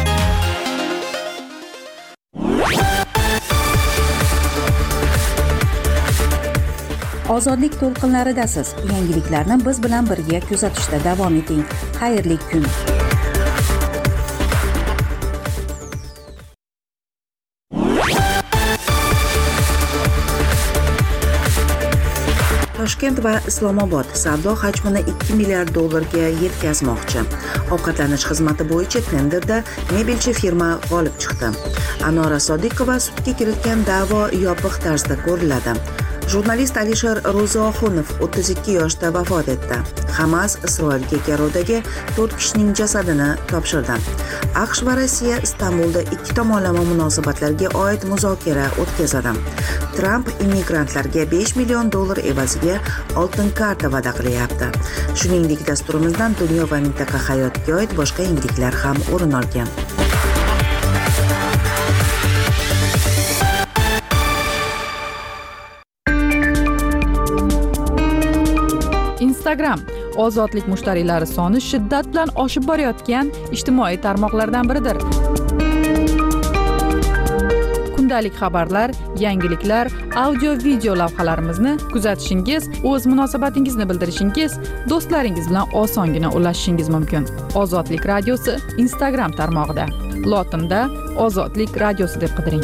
Ozodlik to'lqinlaridasiz. Yangiliklarni biz bilan birga kuzatishda davom eting. Xayrli kun. Toshkent va Islomobod savdo hajmini 2 milliard dollarga yetkazmoqchi. Ovqatlanish xizmati bo'yicha tenderda mebelchi firma g'olib chiqdi. Anora Sodiqova sudga kiritgan da'vo yopiq tarzda ko'riladi. Jurnalist Alisher Ro'zoxunov 32 yoshda vafot etdi. Hamas Isroilga Garodagi 4 kishining jasadini topshirdi. AQSh va Rossiya Istanbulda ikki tomonlama munosabatlarga oid muzokara o'tkazadi. Tramp immigrantlarga 5 million dollar evaziga oltin karta va'da qilyapti. Shuningdek, dasturimizdan dunyo va mintaqa hayotiga oid boshqa yangiliklar ham o'rin olgan. Instagram ozodlik mushtariylari soni shiddat bilan oshib borayotgan ijtimoiy tarmoqlardan biridir. Kundalik xabarlar, yangiliklar, audio-video lavhalarimizni kuzatishingiz, o'z munosabatingizni bildirishingiz, do'stlaringiz bilan osongina ulashishingiz mumkin. Ozodlik radiosi Instagram tarmog'ida. Lotinda Ozodlik radiosi deb qidiring.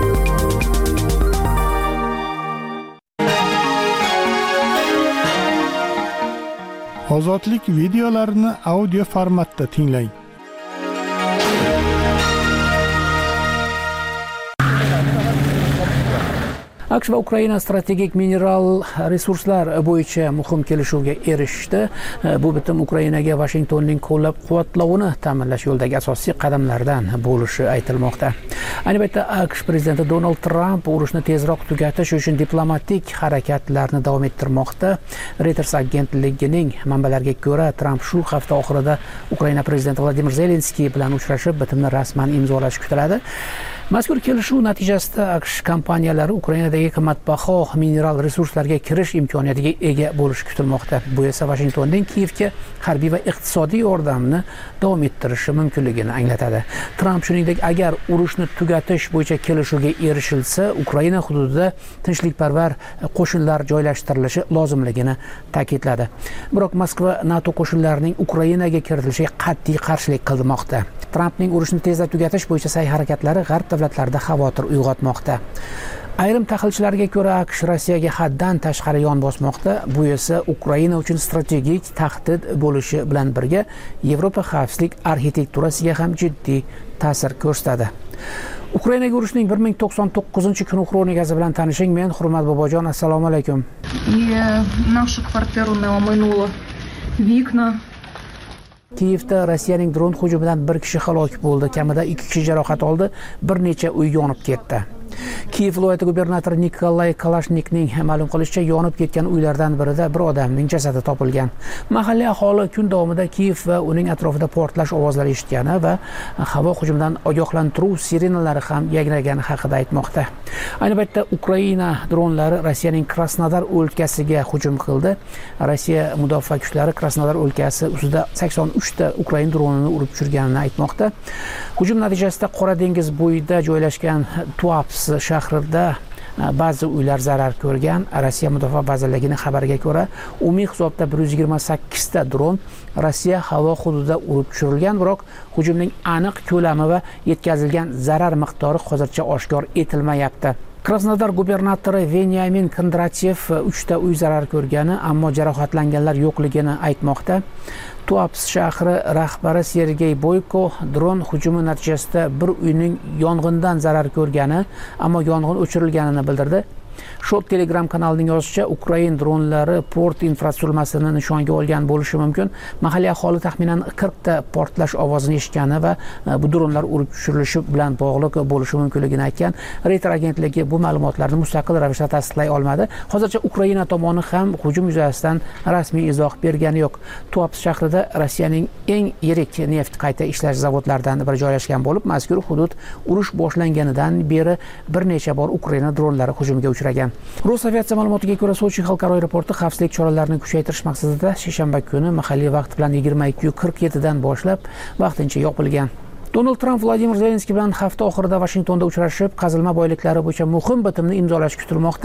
Ozodlik videolarini audio formatda tinglang. AQSh va Ukraina strategik mineral resurslar bo'yicha muhim kelishuvga erishdi. Bu bitim Ukrainaga Washingtonning qo'llab-quvvatlovini ta'minlash yo'lidagi asosiy qadamlardan bo'lishi aytilmoqda. Ayni paytda AQSh prezidenti Donald Trump urushni tezroq tugatish uchun diplomatik harakatlarni davom ettirmoqda. Reuters agentligining manbalariga ko'ra, Trump shu hafta oxirida Ukraina prezidenti Vladimir Zelenskiy bilan uchrashib, bitimni rasman imzolashi kutiladi. Mazkur kelishuv natijasida AQSh kompaniyalari Ukrainadagi qimmatbaho mineral resurslarga kirish imkoniyatiga ega bo'lishi kutilmoqda. Bu esa Washingtonning Kiyevga harbiy va iqtisodiy yordamni davom ettirishi mumkinligini anglatadi. Trump shuningdek, agar urushni tugatish bo'yicha kelishuvga erishilsa, Ukraina hududida tinchlikparvar qo'shinlar joylashtirilishi lozimligini ta'kidladi. Biroq Moskva NATO qo'shinlarining Ukrainaga kiritilishiga qat'iy qarshilik qilmoqda. Trumpning urushni tezda tugatish bo'yicha sa'y-harakatlari g'arb davlatlarida xavotir uyg'otmoqda. Ayrim tahlilchilarga ko'ra, AQSh Rossiyaga haddan tashqari yon bosmoqda. Bu esa Ukraina uchun strategik tahdid bo'lishi bilan birga Yevropa xavfsizlik arxitekturasiga ham jiddiy ta'sir ko'rsatadi. Ukrainaga urushning 1099-kun xronikasi bilan tanishing. Men Hurmat Bobojon, assalomu alaykum. Нашу квартиру не оминуло вікна. Kiyevda Rossiyaning dron hujumidan bir kishi halok bo'ldi, kamida 2 kishi jarohat oldi, bir necha uy yonib ketdi. Kiyev viloyati gubernatori Nikolay Kalashnikning ma'lum qilishicha, yonib ketgan uylardan birida bir odamning jasadi topilgan. Mahalliy aholi kun davomida Kiyev va uning atrofida portlash ovozlari eshitgani va havo hujumidan ogohlantiruv sirenalari ham yangragani haqida aytmoqda. Ayni paytda Ukraina dronlari Rossiyaning Krasnodar o'lkasiga hujum qildi. Rossiya mudofaa kuchlari Krasnodar o'lkasi ustida 83 ta Ukraina dronini urib tushirganini aytmoqda. Hujum natijasida Qora dengiz bo'yida joylashgan Tuapse shahrida ba'zi uylar zarar ko'rgan. Rossiya mudofaa vazirligining xabariga ko'ra, umumiy hisobda 128 ta dron Rossiya havo hududida urib tushirilgan, biroq hujumning aniq ko'lami va yetkazilgan zarar miqdori hozircha oshkor etilmayapti. Krasnodar gubernatori Venyamin Kondratyev 3 ta uy zarar ko'rgani, ammo jarohatlanganlar yo'qligini aytmoqda. Tuapse shahri rahbari Sergey Boyko dron hujumi natijasida bir uyning yong'indan zarar ko'rgani, ammo yong'in o'chirilganini bildirdi. Shu Telegram kanalining yozishicha, Ukraina dronlari port infratuzilmasini nishonga olgan bo'lishi mumkin. Mahalliy aholi taxminan 40 ta portlash ovozini eshitgani va bu dronlar urib tushirilishi bilan bog'liq bo'lishi mumkinligini aytgan. Reuters agentligi bu ma'lumotlarni mustaqil ravishda tasdiqlay olmadi. Hozircha Ukraina tomoni ham hujum yuzasidan rasmiy izoh bergani yo'q. Tuapse shahrida Rossiyaning eng yirik neft qayta ishlash zavodlaridan biri joylashgan bo'lib, mazkur hudud urush boshlanganidan beri bir necha bor Ukraina dronlari hujumiga uchragan. Rus aviatsiya ma'lumotiga ko'ra, Sochi xalqaro aeroporti xavfsizlik choralarini kuchaytirish maqsadida seshanba kuni mahalliy vaqt bilan 22:47 dan boshlab vaqtincha yopilgan. Donald Trump Vladimir Zelenskiy bilan hafta oxirida Washingtonda uchrashib, qazilma boyliklari bo'yicha muhim bitimni imzolash kutilmoqda.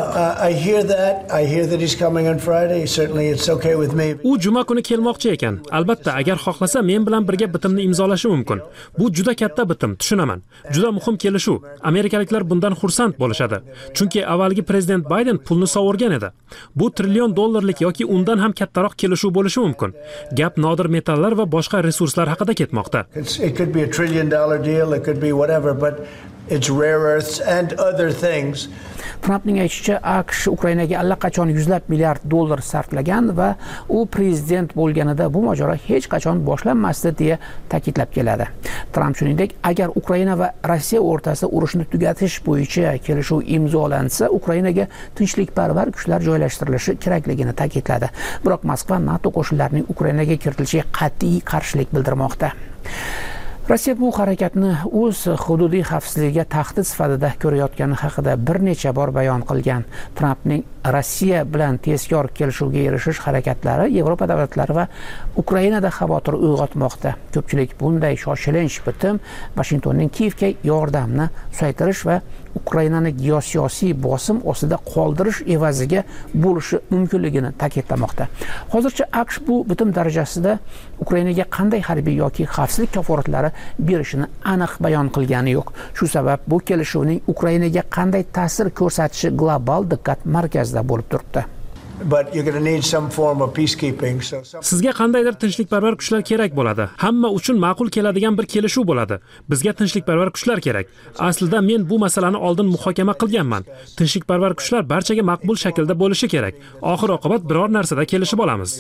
U juma kuni kelmoqchi ekan. Albatta, agar xohlasa, men bilan birga bitimni imzolashi mumkin. Bu juda katta bitim, tushunaman. Juda muhim kelishuv. Amerikaliklar bundan xursand bo'lishadi. Chunki avvalgi prezident Bayden pulni sovurgan edi. Bu $1 trillion yoki undan ham kattaroq kelishuv bo'lishi mumkin. Gap nodir metallar va boshqa resurslar haqida ketmoqda. It could be $1 trillion deal, it could be whatever, but it's rare earths and other things. Trumpning aytishicha, AQSh Ukrainaga allaqachon $100 milliard sarflagan va u prezident bo'lganida bu mojaro hech qachon boshlanmasdi deya ta'kidlab keladi. Trump shuningdek, agar Ukraina va Rossiya o'rtasida urushni tugatish bo'yicha kelishuv imzolansa, Ukrainaga tinchlikparvar kuchlar joylashtirilishi kerakligini ta'kidladi. Biroq Moskva NATO qo'shinlarining Ukrainaga kiritilishiga qat'iy qarshilik bildirmoqda. Rossiya bu harakatni o'z hududiy xavfsizligiga tahdid sifatida ko'rayotgani haqida bir necha bor bayon qilgan. Trumpning Rossiya bilan tezkor kelishuvga erishish harakatlari Yevropa davlatlari va Ukrainada xavotir uyg'otmoqda. Ko'pchilik bunday shoshilinch bitim Washingtonning Kiyevga yordamni susaytirish va Ukrainani geosiyosiy bosim ostida qoldirish evaziga bo'lishi mumkinligini ta'kidlamoqda. Hozircha AQSh bu bitim darajasida Ukrainaga qanday harbiy yoki xavfsizlik kafolatlari berishini aniq bayon qilgani yo'q. Shu sabab bu kelishuvning Ukrainaga qanday ta'sir ko'rsatishi global diqqat markazida bo'lib turibdi. But you're going to need some form of peacekeeping. Sizga qandaydir tinchlikparvar kuchlar kerak bo'ladi. Hamma uchun ma'qul keladigan bir kelishuv bo'ladi. Bizga tinchlikparvar kuchlar kerak. Aslida men bu masalani oldin muhokama qilganman. Tinchlikparvar kuchlar barchaga maqbul shaklda bo'lishi kerak. Oxir oqibat biror narsada kelishib olamiz.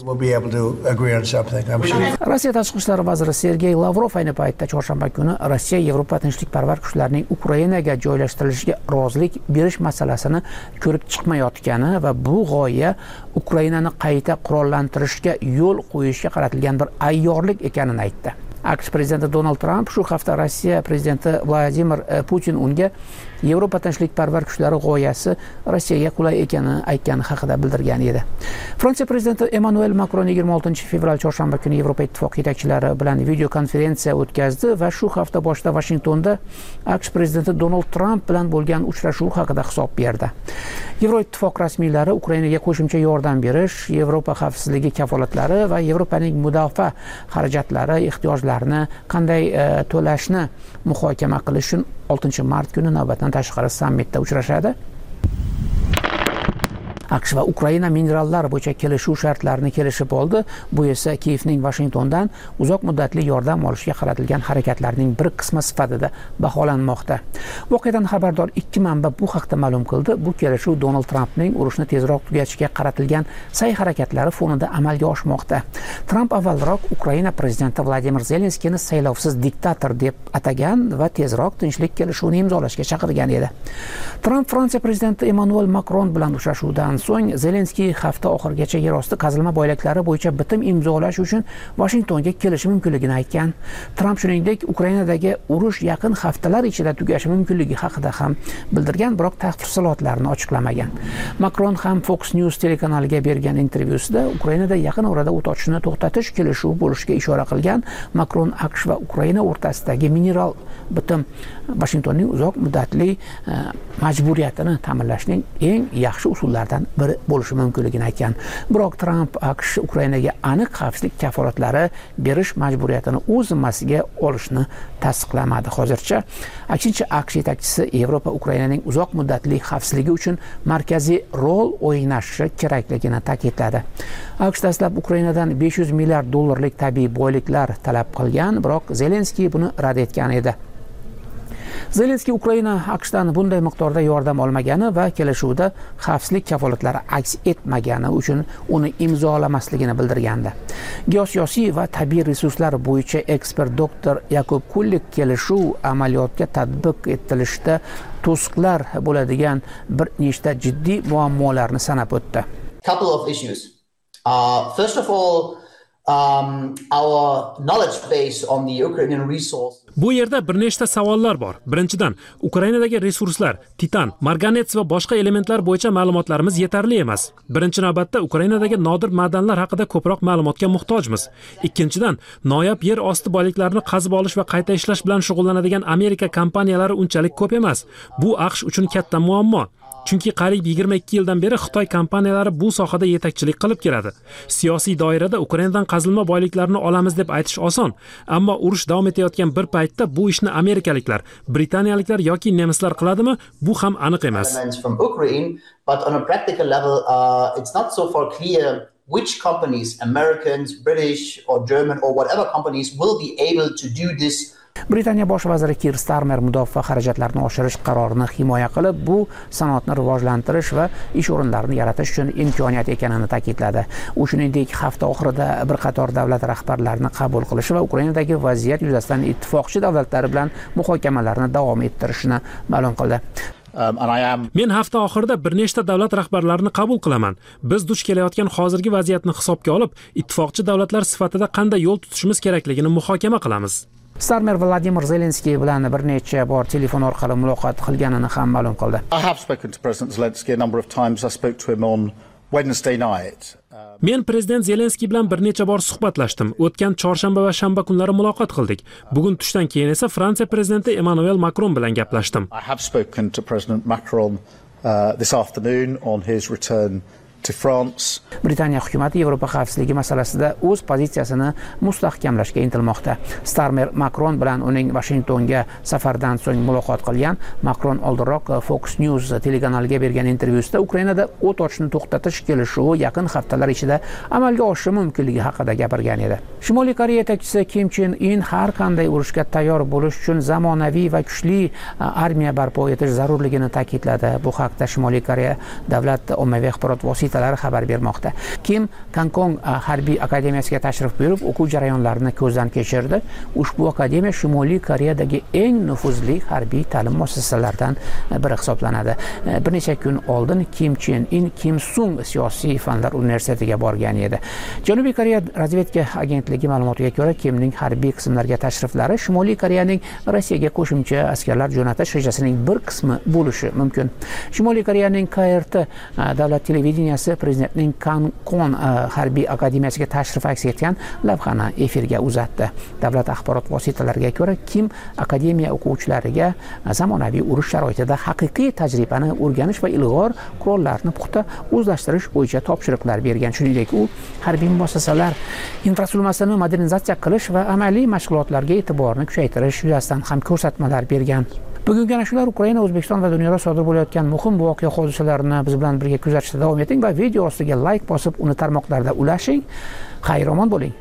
Rossiya tashqi ishlar vaziri Sergey Lavrov ayni paytda chorshanba kuni Rossiya Yevropa tinchlikparvar kuchlarining Ukrainaga joylashtirilishiga rozilik berish masalasini ko'rib chiqmayotgani va bu g'oya Ukrainani qayta qurollantirishga yo'l qo'yishga qaratilgan bir ayyorlik ekanini aytdi. AQSh prezidenti Donald Trump shu hafta Rossiya prezidenti Vladimir Putin unga Yevropa tinchlikparvar kuchlari g'oyasi Rossiyaga qulay ekanini aytgani haqida bildirgan edi. Fransiya prezidenti Emmanuel Macron 26-fevral chorshanba kuni Yevropa ittifoqi yetakchilari bilan video konferensiya o'tkazdi va shu hafta boshida Washingtonda AQSh prezidenti Donald Trump bilan bo'lgan uchrashuv haqida hisob berdi. Yevroittifoq rasmiylari Ukrainaga qo'shimcha yordam berish, Yevropa xavfsizligi kafolatlari va Yevropaning mudofaa xarajatlari ehtiyojlarini qanday to'lashni muhokama qilish uchun 6-mart kuni navbatdan tashqari sammitda uchrashadi. AQSh va Ukraina minerallar bo'yicha kelishuv shartlarini kelishib oldi. Bu esa Kiyevning Washingtondan uzoq muddatli yordam olishga qaratilgan harakatlarning bir qismi sifatida baholanmoqda. Voqeadan xabardor ikki manba bu haqda ma'lum qildi. Bu kelishuv Donald Trumpning urushni tezroq tugatishga qaratilgan sa'y-harakatlari fonida amalga oshmoqda. Trump avvalroq Ukraina prezidenti Vladimir Zelenskiyni saylovsiz diktator deb atagan va tezroq tinchlik kelishuvini imzolashga chaqirgan edi. Trump Fransiya prezidenti Emmanuel Macron bilan uchrashuvdan so'ng Zelenskiy hafta oxirigacha yer osti qazilma boyliklari bo'yicha bitim imzolash uchun Washingtonga kelishi mumkinligini aytgan. Trump shuningdek Ukrainadagi urush yaqin haftalar ichida tugashi mumkinligi haqida ham bildirgan, biroq tafsilotlarni ochiqlamagan. Macron ham Fox News telekanaliga bergan intervyusida Ukrainada yaqin orada o't ochishni to'xtatish kelishuvi bo'lishiga ishora qilgan. Macron AQSh va Ukraina o'rtasidagi mineral bitim Washingtonning uzoq muddatli majburiyatini ta'minlashning eng yaxshi usullaridan biri bo'lishi mumkinligini aytgan. Biroq Trump AQSh Ukrainaga aniq xavfsizlik kafolatlari berish majburiyatini o'z zimmasiga olishni tasdiqlamadi hozircha. Aksincha AQSh yetakchisi Yevropa Ukrainaning uzoq muddatli xavfsizligi uchun markaziy rol o'ynashi kerakligini ta'kidladi. AQSh dastlab Ukrainadan $500 milliard tabiiy boyliklar talab qilgan, biroq Zelenskiy buni rad etgan edi. Zelenskiy Ukraina AQShdan bunday miqdorda yordam olmagani va kelishuvda xavfsizlik kafolatlari aks etmagani uchun uni imzolamasligini bildirgandi. Geosiyosiy va tabiiy resurslar bo'yicha ekspert doktor Yakub Kullik kelishuv amaliyotga tatbiq etilishda to'siqlar bo'ladigan bir nechta jiddiy muammolarni sanab o'tdi. Couple of issues. First of all, our knowledge base on the Ukrainian resource. Bu yerda bir nechta savollar bor. Birinchidan, Ukrainadagi resurslar, titan, marganets va boshqa elementlar bo'yicha ma'lumotlarimiz yetarli emas. Birinchi navbatda Ukrainadagi nodir ma'danlar haqida ko'proq ma'lumotga muhtojmiz. Ikkinchidan, noyob yer osti boyliklarini qazib olish va qayta ishlash bilan shug'ullanadigan Amerika kompaniyalari unchalik ko'p emas. Bu AQSh uchun katta muammo. Chunki qariyb 22 yildan beri Xitoy kompaniyalari bu sohada yetakchilik qilib keladi. Siyosiy doirada Ukrainadan qazilma boyliklarini olamiz deb aytish oson, ammo urush davom etayotgan bir paytda bu ishni amerikaliklar, britaniyaliklar yoki nemislar qiladimi? Bu ham aniq emas. But on a practical level, it's not so far clear which companies, Americans, British or German or whatever companies will be able to do this. Britaniya bosh vaziri Keir Starmer mudofaa xarajatlarini oshirish qarorini himoya qilib, bu sanoatni rivojlantirish va ish o'rinlarini yaratish uchun imkoniyat ekanini ta'kidladi. U shuningdek, hafta oxirida bir qator davlat rahbarlarini qabul qilishi va Ukrainadagi vaziyat yuzasidan ittifoqchi davlatlar bilan muhokamalarni davom ettirishini ma'lum qildi. Men hafta oxirida bir nechta davlat rahbarlarini qabul qilaman. Biz duch kelayotgan hozirgi vaziyatni hisobga olib, ittifoqchi davlatlar sifatida qanday yo'l tutishimiz kerakligini muhokama qilamiz. Starmer Vladimir Zelenskiy bilan bir necha bor telefon orqali muloqot qilganini ham ma'lum qildi. I have spoken to President Zelensky a number of times. I spoke to him on Wednesday night. Men prezident Zelenskiy bilan bir necha bor suhbatlashdim. O'tgan chorshanba va shanba kunlari muloqot qildik. Bugun tushdan keyin esa Fransiya prezidenti Emmanuel Macron bilan gaplashdim. I have spoken to President Macron this afternoon on his return to France. Britaniya hukumati Yevropa xavfsizligi masalasida o'z pozitsiyasini mustahkamlashga intilmoqda. Starmer Macron bilan uning Washingtonga safardan so'ng muloqot qilgan. Macron oldinroq Fox News telekanaliga bergan intervyusida Ukrainada o't ochishni to'xtatish kelishuvi yaqin haftalar ichida amalga oshishi mumkinligi haqida gapirgan edi. Shimoliy Koreya yetakchisi Kim Chen In har qanday urushga tayyor bo'lish uchun zamonaviy va kuchli armiya barpo etish zarurligini ta'kidladi. Bu haqda Shimoliy Koreya davlat ommaviy axborot vositalari xabar bermoqda. Kim Kankong harbiy akademiyasiga tashrif buyurib, o'quv jarayonlarini ko'zdan kechirdi. Ushbu akademiya Shimoliy Koreyadagi eng nufuzli harbiy ta'lim muassasalaridan biri hisoblanadi. Bir necha kun oldin Kim Chen In Kim Sung siyosiy fanlar universitetiga borgan edi. Janubiy Koreya razvedka agentligi ma'lumotiga ko'ra, Kimning harbiy qismlarga tashriflari Shimoliy Koreyaning Rossiyaga qo'shimcha askarlar jo'natish rejasining bir qismi bo'lishi mumkin. Shimoliy Koreyaning KRT davlat televideniyasi prezidentning Kankon harbiy akademiyasiga tashrif aks etgan lavhani efirga uzatdi. Davlat axborot vositalariga ko'ra, Kim akademiya o'quvchilariga zamonaviy urush sharoitida haqiqiy tajribani o'rganish va ilg'or qurollarni puxta o'zlashtirish bo'yicha topshiriqlar bergan. Shuningdek, u harbiy muassasalar infratuzilmasini modernizatsiya qilish va amaliy mashg'ulotlarga e'tiborni kuchaytirish yuzasidan ham ko'rsatmalar bergan. Bugungi ana shular Ukraina, O'zbekiston va dunyoda sodir bo'layotgan muhim voqea hodisalarni biz bilan birga kuzatishda davom eting va video ostiga like bosib, uni tarmoqlarda ulashing. Xayr-omon bo'ling.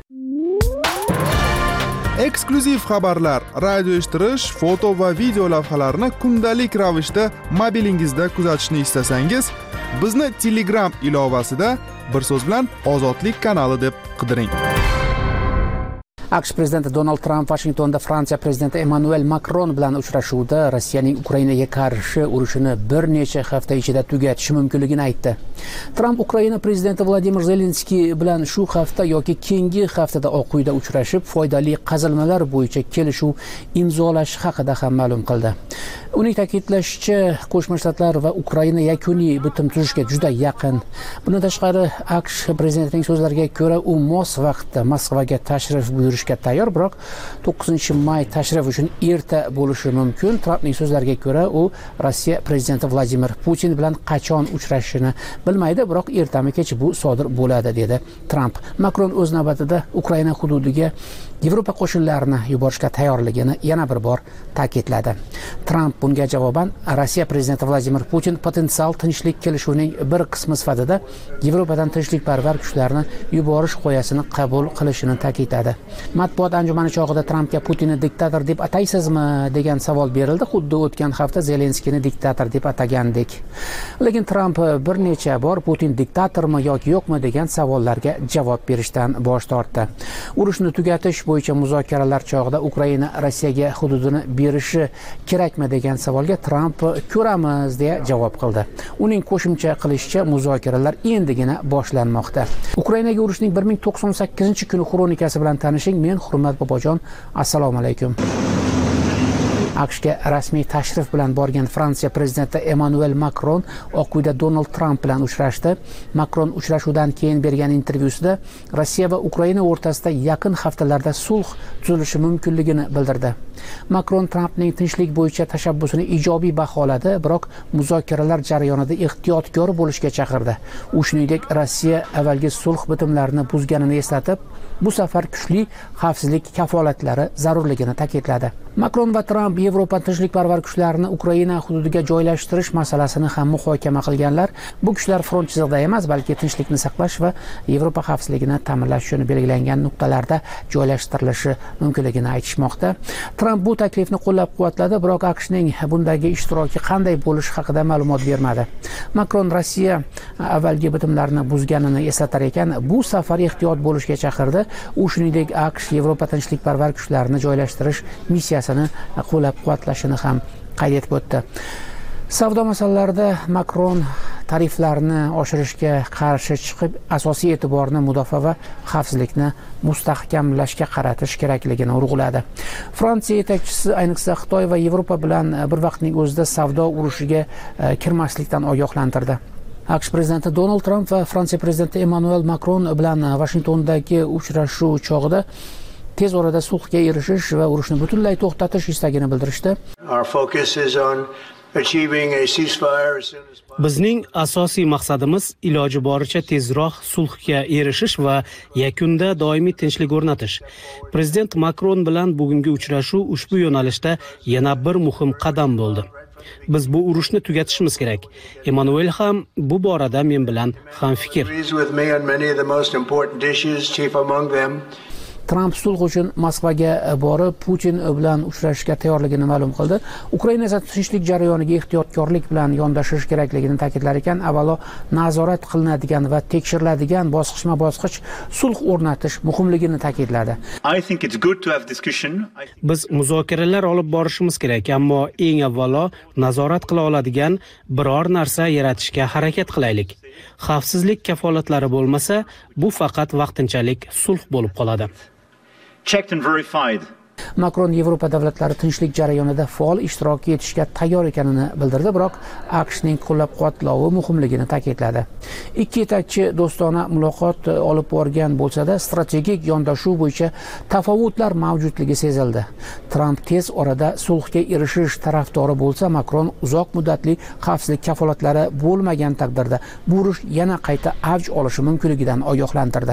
Eksklyuziv xabarlar, radio eshittirish, foto va video lavhalarni kundalik ravishda mobilingizda kuzatishni istasangiz, bizni Telegram ilovasida bir so'z bilan Ozodlik kanali deb qidiring. AQSh prezidenti Donald Trump Washingtonda Fransiya prezidenti Emmanuel Macron bilan uchrashuvda Rossiyaning Ukrainaga qarshi urushini bir necha hafta ichida tugatishi mumkinligini aytdi. Trump Ukraina prezidenti Vladimir Zelenskiy bilan shu hafta yoki keyingi haftada Oq uyda uchrashib, foydali qazilmalar bo'yicha kelishuv imzolash haqida ham ma'lum qildi. Uning ta'kidlashicha, Qo'shma Shtatlar va Ukraina yakuniy bitim tuzishga juda yaqin. Bundan tashqari, AQSh prezidentining so'zlariga ko'ra, u mos vaqtda Moskvaga tashrif buyurishga tayyor, biroq 9-may tashrif uchun erta bo'lishi mumkin. Trumpning so'zlariga ko'ra, u Rossiya prezidenti Vladimir Putin bilan qachon uchrashishini bilmaydi, biroq ertami kech bu sodir bo'ladi, dedi Trump. Macron o'z navbatida Ukraina hududiga Yevropa qo'shinlarini yuborishga tayyorligini yana bir bor ta'kidladi. Trump Bunga javoban Rossiya prezidenti Vladimir Putin potensial tinchlik kelishuvining bir qismi sifatida Yevropadan tinchlikparvar kuchlarni yuborish qo'yasini qabul qilishini ta'kidladi. Matbuot anjumani chog'ida Trampga Putinni diktator deb ataysizmi degan savol berildi, xuddi o'tgan hafta Zelenskiyni diktator deb atagandek. Lekin Tramp bir necha bor Putin diktatormi yoki yo'qmi degan savollarga javob berishdan bosh tortdi. Urushni tugatish bo'yicha muzokaralar chog'ida Ukraina Rossiyaga hududini berishi kerakmi degan savolga Tramp ko'ramiz deya javob qildi. Uning qo'shimcha qilishicha muzokaralar endigina boshlanmoqda. Ukrainaga urushning 1098-kuni xronikasi bilan tanishing. Men Hurmat Bobojon. Assalomu alaykum. AQShga rasmiy tashrif bilan borgan Fransiya prezidenti Emmanuel Macron Oq uyda Donald Trump bilan uchrashdi. Macron uchrashuvdan keyin bergan intervyusida Rossiya va Ukraina o'rtasida yaqin haftalarda sulh tuzilishi mumkinligini bildirdi. Macron Trumpning tinchlik bo'yicha tashabbusini ijobiy baholadi, biroq muzokaralar jarayonida ehtiyotkor bo'lishga chaqirdi. U shuningdek Rossiya avvalgi sulh bitimlarini buzganini eslatib, bu safar kuchli xavfsizlik kafolatlari zarurligini ta'kidladi. Macron va Trump Yevropa tinchlikparvar kuchlarini Ukraina hududiga joylashtirish masalasini ham muhokama qilganlar. Bu kuchlar front chizig'ida emas, balki tinchlikni saqlash va Yevropa xavfsizligini ta'minlash uchun belgilangan nuqtalarda joylashtirilishi mumkinligini aytishmoqda. Trump bu taklifni qo'llab-quvvatladi, biroq AQShning bundagi ishtiroki qanday bo'lishi haqida ma'lumot bermadi. Macron Rossiya avvalgi bitimlarni buzganini eslatar ekan, bu safar ehtiyot bo'lishga chaqirdi. U shuningdek AQSh Yevropa tinchlikparvar kuchlarini joylashtirish missiyasini qo'llab-quvvatlashini ham qayd etib o'tdi. Savdo masalalarida Macron tariflarni oshirishga qarshi chiqib, asosiy e'tiborni mudofaa va xavfsizlikni mustahkamlashga qaratish kerakligini urg'uladi. Fransiya yetakchisi ayniqsa Xitoy va Yevropa bilan bir vaqtning o'zida savdo urushiga kirmaslikdan ogohlantirdi. AQSh prezidenti Donald Trump va Fransiya prezidenti Emmanuel Macron bilan Vashingtondagi uchrashuv chog'ida tez orada sulhga erishish va urushni butunlay to'xtatish istagini bildirishdi. Bizning asosiy maqsadimiz iloji boricha tezroq sulhga erishish va yakunda doimiy tinchlik o'rnatish. Prezident Macron bilan bugungi uchrashuv ushbu yo'nalishda yana bir muhim qadam bo'ldi. Biz bu urushni tugatishimiz kerak. Emmanuel ham bu borada men bilan hamfikr. Trump sulh uchun Moskvaga borib Putin bilan uchrashishga tayyorligini ma'lum qildi. Ukraina esa tinchlik jarayoniga ehtiyotkorlik bilan yondashish kerakligini ta'kidlar ekan, avvalo nazorat qilinadigan va tekshiriladigan bosqichma-bosqich sulh o'rnatish muhimligini ta'kidladi. Biz muzokaralar olib borishimiz kerak, ammo eng avvalo nazorat qila oladigan biror narsa yaratishga harakat qilaylik. Xavfsizlik kafolatlari bo'lmasa, bu faqat vaqtinchalik sulh bo'lib qoladi. Checked and verified. Macron Yevropa davlatlari tinchlik jarayonida faol ishtirok etishga tayyor ekanini bildirdi, biroq AQShning qo'llab-quvvatlovi muhimligini ta'kidladi. Ikki yetakchi do'stona muloqot olib borgan bo'lsa-da, strategik yondashuv bo'yicha tafovutlar mavjudligi sezildi. Trump tez orada sulhga erishish tarafdori bo'lsa, Macron uzoq muddatli xavfsizlik kafolatlari bo'lmagan taqdirda bu urush yana qayta avj olishi mumkinligidan ogohlantirdi.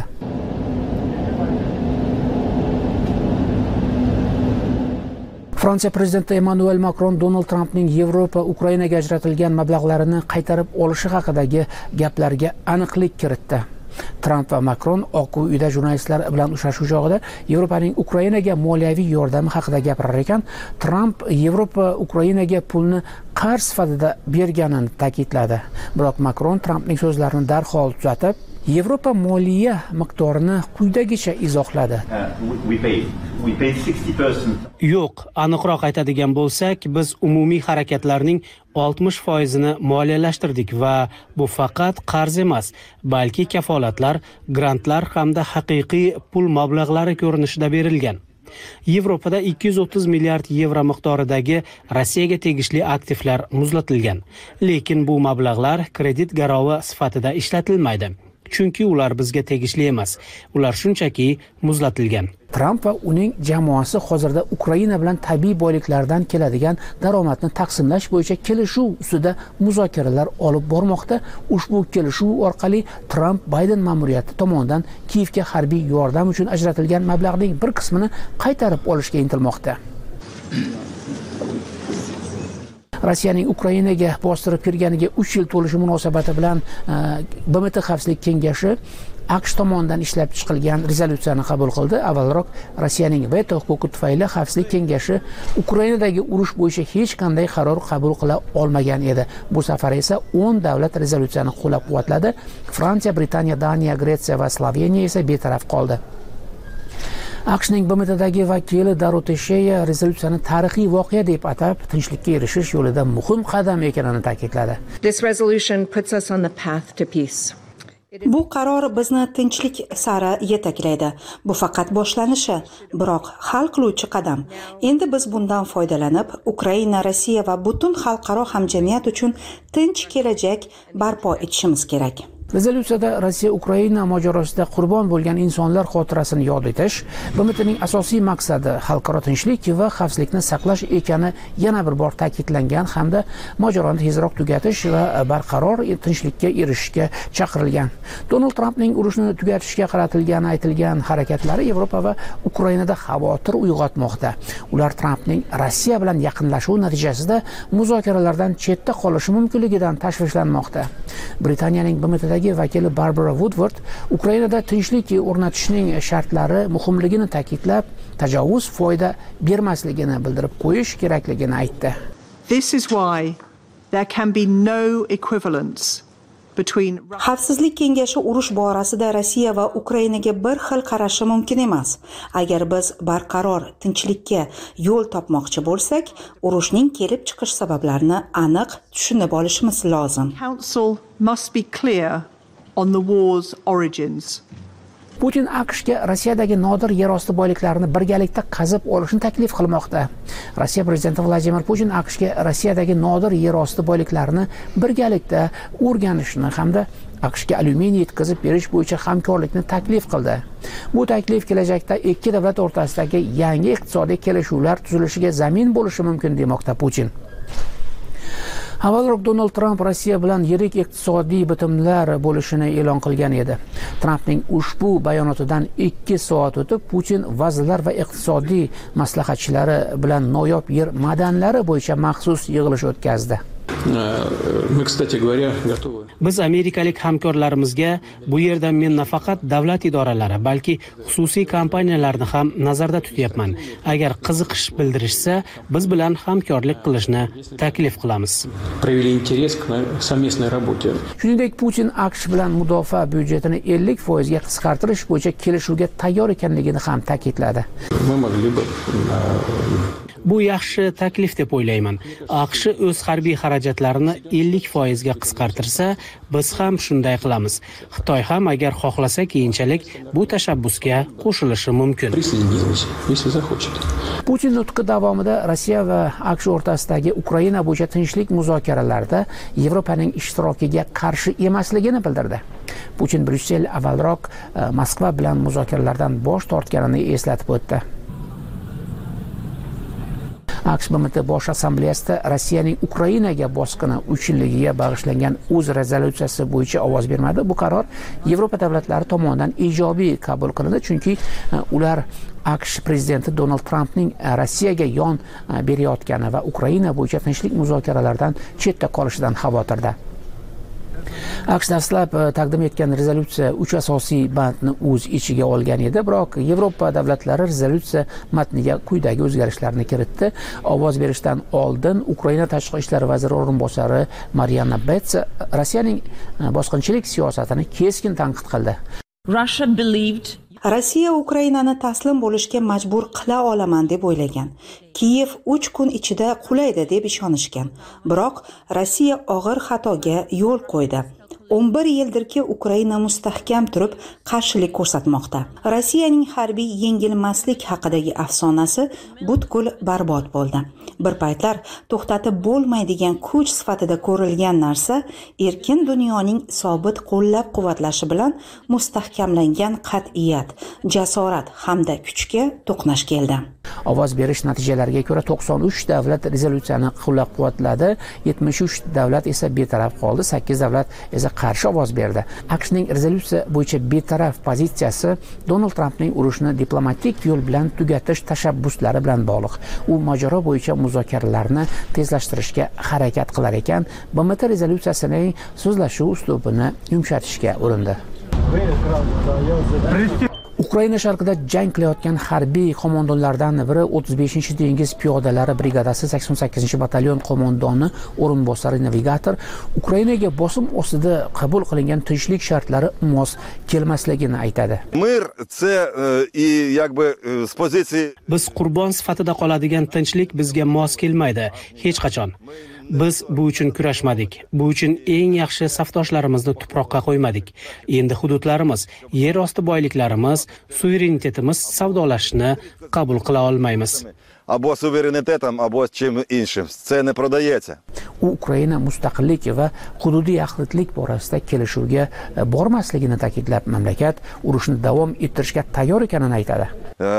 Fransiya prezidenti Emmanuel Macron Donald Trumpning Yevropa Ukrainaga ajratilgan mablag'larini qaytarib olishi haqidagi gaplarga aniqlik kiritdi. Trump va Macron Oq uyda jurnalistlar bilan uchrashuv chog'ida Yevropaning Ukrainaga moliyaviy yordami haqida gapirar ekan, Trump Yevropa Ukrainaga pulni qarz sifatida berganini ta'kidladi. Biroq Macron Trumpning so'zlarini darhol tuzatib, Yevropa moliya miqdorini quyidagicha izohladi. Yo'q, aniqroq aytadigan bo'lsak, biz umumiy harakatlarning 60%ni moliyalashtirdik va bu faqat qarz emas, balki kafolatlar, grantlar hamda haqiqiy pul mablag'lari ko'rinishida berilgan. Yevropada 230 milliard yevro miqdoridagi Rossiyaga tegishli aktivlar muzlatilgan, lekin bu mablag'lar kredit garovi sifatida ishlatilmaydi. Chunki ular bizga tegishli emas. Ular shunchaki muzlatilgan. Trump va uning jamoasi hozirda Ukraina bilan tabiiy boyliklardan keladigan daromadni taqsimlash bo'yicha kelishuv ustida muzokaralar olib bormoqda. Ushbu kelishuv orqali Trump Bayden ma'muriyati tomonidan Kiyevga harbiy yordam uchun ajratilgan mablag'ning bir qismini qaytarib olishga intilmoqda. Rossiyaning Ukrainaga bostirib kirganiga 3 yil to'lishi munosabati bilan BMT Xavfsizlik kengashi AQSh tomonidan ishlab chiqilgan rezolyutsiyani qabul qildi. Avvalroq Rossiyaning veto huquqi tufayli Xavfsizlik kengashi Ukrainadagi urush bo'yicha hech qanday qaror qabul qila olmagan edi. Bu safar esa 10 davlat rezolyutsiyani qo'llab-quvvatladi. Fransiya, Britaniya, Daniya, Gretsiya va Sloveniya esa betaraf qoldi. AQShning BMTdagi vakili Darotesheya rezolyutsiyani tarixiy voqea deb atab, tinchlikka erishish yo'lida muhim qadam ekanini ta'kidladi. This resolution puts us on the path to peace. Bu qaror bizni tinchlik sari yetaklaydi. Bu faqat boshlanishi, biroq hal qiluvchi qadam. Endi biz bundan foydalanib, Ukraina, Rossiya va butun xalqaro hamjamiyat uchun tinch kelajak barpo etishimiz kerak. Rezolyutsiyada Rossiya Ukraina mojarosida qurbon bo'lgan insonlar xotirasini yod etish, BMTning asosiy maqsadi xalqaro tinchlik va xavfsizlikni saqlash ekani yana bir bor ta'kidlangan hamda mojaroni tezroq tugatish va barqaror tinchlikka erishishga chaqirilgan. Donald Trampning urushni tugatishga qaratilgani aytilgan harakatlari Yevropa va Ukrainada xavotir uyg'otmoqda. Ular Trampning Rossiya bilan yaqinlashuvi natijasida muzokaralardan chetda qolishi mumkinligidan tashvishlanmoqda. Britaniyaning BMTdagi vakili Barbara Woodward Ukrainada tinchlik o'rnatishning shartlari muhimligini ta'kidlab, tajovuz foyda bermasligini bildirib qo'yish kerakligini aytdi. This is why there can be no equivalence between Xavfsizlik kengashi urush borasida Rossiya va Ukrainaga bir xil qarashi mumkin emas. Agar biz barqaror tinchlikka yo'l topmoqchi bo'lsak, urushning kelib chiqish sabablarini aniq tushunib olishimiz lozim. Council must be clear on the war's origins. Putin AQShga Rossiyadagi nodir yerosti boyliklarini birgalikda qazib olishni taklif qilmoqda. Rossiya prezidenti Vladimir Putin AQShga Rossiyadagi nodir yerosti boyliklarini birgalikda o'rganishni hamda AQShga alyuminiy yetkazib berish bo'yicha hamkorlikni taklif qildi. Bu taklif kelajakda ikki davlat o'rtasidagi yangi iqtisodiy kelishuvlar tuzilishiga zamin bo'lishi mumkin demoqda Putin. Avvalroq Donald Trump Rossiya bilan yirik iqtisodiy bitimlar bo'lishini e'lon qilgan edi. Trumpning ushbu bayonotidan 2 soat o'tib Putin vazirlar va iqtisodiy maslahatchilari bilan noyob yer madanlari bo'yicha maxsus yig'ilish o'tkazdi. Biz amerikalik hamkorlarimizga bu yerda men nafaqat davlat idoralari, balki xususiy kompaniyalarni ham nazarda tutyapman. Agar qiziqish bildirishsa, biz bilan hamkorlik qilishni taklif qilamiz. Shuningdek, Putin AQSh bilan mudofaa byudjetini 50% ga qisqartirish bo'yicha kelishuvga tayyor ekanligini ham ta'kidladi. Bu yaxshi taklif deb o'ylayman. AQSh o'z harbiy xarajatlarini 50% ga qisqartirsa, biz ham shunday qilamiz. Xitoy ham agar xohlasa keyinchalik bu tashabbusga qo'shilishi mumkin. Putin nutqi davomida Rossiya va AQSh o'rtasidagi Ukraina bo'yicha tinchlik muzokaralarida Yevropaning ishtirokiga qarshi emasligini bildirdi. Putin Bryussel avvalroq Moskva bilan muzokaralardan bosh tortganini eslatib o'tdi. AQSh BMT Bosh Assambleyasida Rossiyaning Ukrainaga bosqini 3 yilligiga bag'ishlangan o'z rezolyutsiyasi bo'yicha ovoz bermadi. Bu qaror Yevropa davlatlari tomonidan ijobiy qabul qilindi, chunki ular AQSh prezidenti Donald Trampning Rossiyaga yon berayotgani va Ukraina bo'yicha tinchlik muzokaralaridan chetda qolishidan xavotirda. AQSh dastlab taqdim etgan rezolyutsiya 3 asosiy bandni o'z ichiga olgan edi, biroq Yevropa davlatlari rezolyutsiya matniga quyidagi o'zgarishlarni kiritdi. Ovoz berishdan oldin Ukraina tashqi ishlar vaziri o'rinbosari Mariana Betts Rossiyaning bosqinchilik siyosatini keskin tanqid qildi. Rossiya Ukrainani taslim bo'lishga majbur qila olaman deb o'ylagan. Kiyev 3 kun ichida qulaydi deb ishonishgan. Biroq Rossiya og'ir xatoga yo'l qo'ydi. 11 yildirki Ukraina mustahkam turib qarshilik ko'rsatmoqda. Rossiyaning harbiy yengilmaslik haqidagi afsonasi butkul barbod bo'ldi. Bir paytlar to'xtatib bo'lmaydigan kuch sifatida ko'rilgan narsa erkin dunyoning sobit qo'llab-quvvatlashi bilan mustahkamlangan qat'iyat, jasorat hamda kuchga to'qnash keldi. Ovoz berish natijalariga ko'ra 93 davlat rezolyutsiyani qo'llab-quvvatladi, 73 davlat esa betaraf qoldi, 8 davlat esa qarshi ovoz berdi. AQShning rezolyutsiya bo'yicha betaraf pozitsiyasi Donald Trampning urushni diplomatik yo'l bilan tugatish tashabbuslari bilan bog'liq. U mojaro bo'yicha muzokaralarni tezlashtirishga harakat qilar ekan, BMT rezolyutsiyasining so'zlashuv uslubini yumshatishga urindi. Ukraina sharqida jang qilayotgan harbiy qo'mondonlardan biri 35-dengiz piyodalari brigadasi 88-batalyon qo'mondoni o'rinbosari navigator Ukrainaga bosim ostida qabul qilingan tinchlik shartlari mos kelmasligini aytadi. Biz qurbon sifatida qoladigan tinchlik bizga mos kelmaydi hech qachon. Biz bu uchun kurashmadik. Bu uchun eng yaxshi safdoshlarimizni tuproqqa qo'ymadik. Endi hududlarimiz, yer osti boyliklarimiz, suverenitetimiz savdolashishni qabul qila olmaymiz. Або суверенитетом, або чим іншим. Це не продається. Ukraina mustaqillik va hududiy yaxlitlik borasida kelishuvga bormasligini ta'kidlab, mamlakat urushni davom ettirishga tayyor ekanini aytadi.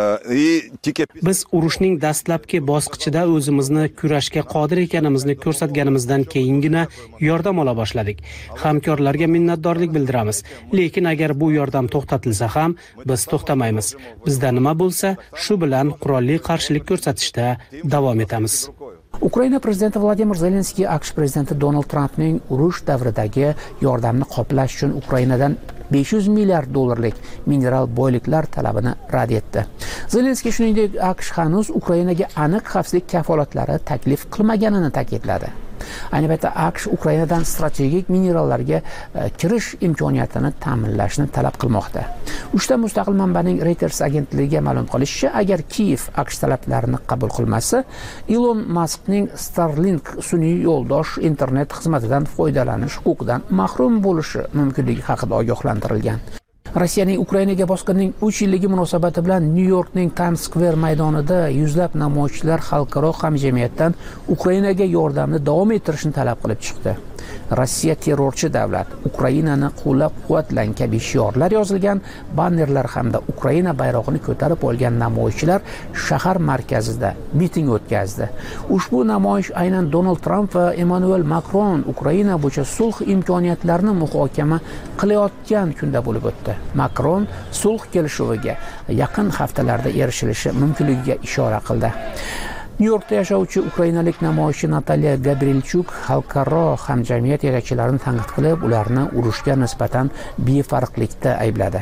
Biz urushning dastlabki bosqichida o'zimizni kurashga qodir ekanimizni ko'rsatganimizdan keyingina yordam ola boshladik. Hamkorlarga minnatdorlik bildiramiz. Lekin agar bu yordam to'xtatilsa ham, biz to'xtamaymiz. Bizda nima bo'lsa, shu bilan qurolli qarshilik ko'rsatishda davom etamiz. Ukraina prezidenti Vladimir Zelenskiy AQSh prezidenti Donald Trampning urush davridagi yordamni qoplash uchun Ukrainadan $500 milliard mineral boyliklar talabini rad etdi. Zelenskiy shuningdek AQSh hanuz Ukrainaga aniq xavfsizlik kafolatlari taklif qilmaganini ta'kidladi. Ayni paytda AQSh Ukrainadan strategik minerallarga kirish imkoniyatini ta'minlashni talab qilmoqda. Uchta mustaqil manbaning Reuters agentligiga ma'lum qilishicha, agar Kiyev AQSh talablarini qabul qilmasa, Elon Muskning Starlink sun'iy yo'ldosh internet xizmatidan foydalanish huquqidan mahrum bo'lishi mumkinligi haqida ogohlantirilgan. Rossiyaning Ukrainaga bosqinining 3 yilligi munosabati bilan New Yorkning Times Square maydonida yuzlab namoyishchilar xalqaro hamjamiyatdan Ukrainaga yordamni davom ettirishni talab qilib chiqdi. Rossiya terrorchi davlat, Ukrainani qo'llab-quvvatlang kabi shiorlar yozilgan bannerlar hamda Ukraina bayrog'ini ko'tarib olgan namoyishchilar shahar markazida miting o'tkazdi. Ushbu namoyish aynan Donald Trump va Emmanuel Macron Ukraina bo'yicha sulh imkoniyatlarini muhokama qilayotgan kunda bo'lib o'tdi. Macron sulh kelishuviga yaqin haftalarda erishilishi mumkinligiga ishora qildi. New Yorkda yashovchi ukrainalik namoyishchi Natalya Gabrilchuk xalqaro hamjamiyat yetakchilarini tanqid qilib, ularni urushga nisbatan befarqlikda aybladi.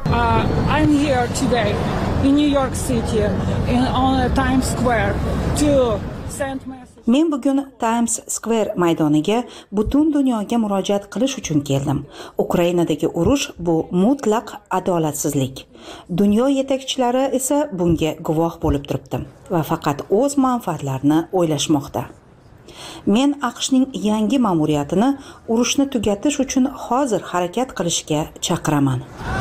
I'm here today in New York City on Times Square to send message. Men bugun Times Square maydoniga butun dunyoga murojaat qilish uchun keldim. Ukrainadagi urush bu mutlaq adolatsizlik. Dunyo yetakchilari esa bunga guvoh bo'lib turibdi va faqat o'z manfaatlarini o'ylashmoqda. Men AQShning yangi ma'muriyatini urushni tugatish uchun hozir harakat qilishga chaqiraman.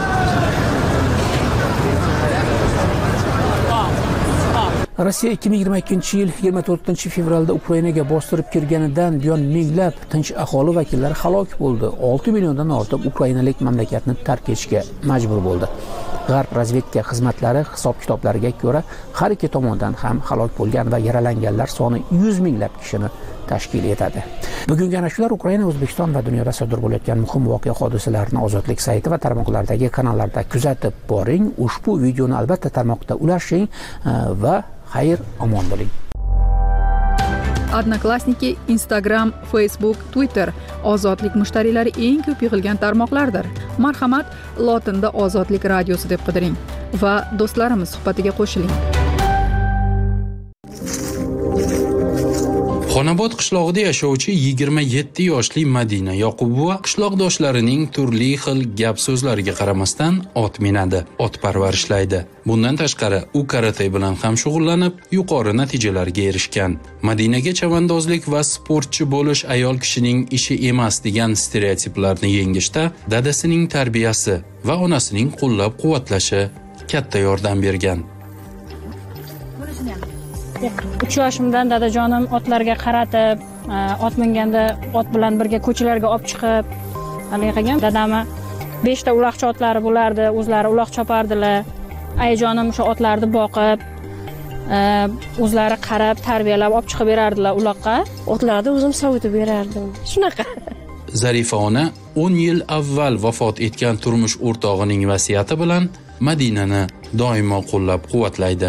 Rossiya 2022-yil 24-fevralda Ukrainaga bostirib kirganidan buyon minglab tinch aholi vakillari halok bo'ldi. 6 milliondan ortiq ukrainalik mamlakatni tark etishga majbur bo'ldi. G'arb razvedka xizmatlari hisob-kitoblariga ko'ra, har ikki tomondan ham halok bo'lgan va yaralanganlar soni 100 minglab kishini tashkil etadi. Bugungi ana shular Ukraina, O'zbekiston va dunyoda sodir bo'layotgan muhim voqea hodisalarni Ozodlik sayti va tarmoqlardagi kanallarda kuzatib boring. Ushbu videoni albatta tarmoqda ulashing va xayr, omon bo'ling. Odnoklassniki, Instagram, Facebook, Twitter ozodlik mushtariylari eng ko'p yig'ilgan tarmoqlardir. Marhamat, lotinda Ozodlik radiosi deb qidiring va do'stlarimiz suhbatiga qo'shiling. Xonobod qishlog'ida yashovchi 27 yoshli Madina Yoqubova qishloqdoshlarining turli xil gap so'zlariga qaramasdan ot minadi, ot parvarishlaydi. Bundan tashqari, u karate bilan ham shug'ullanib, yuqori natijalarga erishgan. Madinaga chavandozlik va sportchi bo'lish ayol kishining ishi emas degan stereotiplarni yengishda dadasining tarbiyasi va onasining qo'llab-quvvatlashi katta yordam bergan. 3 yoshimdan dadajonim otlarga qaratib, ot minganda ot bilan birga ko'chalarga olib chiqib, haliga qilgan. Dadami 5 ta uloqcha otlari bo'lardi, o'zlari uloq chopardilar. Ayajonim o'sha otlarni boqib, o'zlari qarab, tarbiyalab olib chiqib berardilar uloqqa. Otlarni o'zim sovutib berardim. Shunaqa. Zarifa ona 10 yil avval vafot etgan turmush o'rtog'ining vasiyati bilan Madinani doimo qo'llab-quvvatlaydi.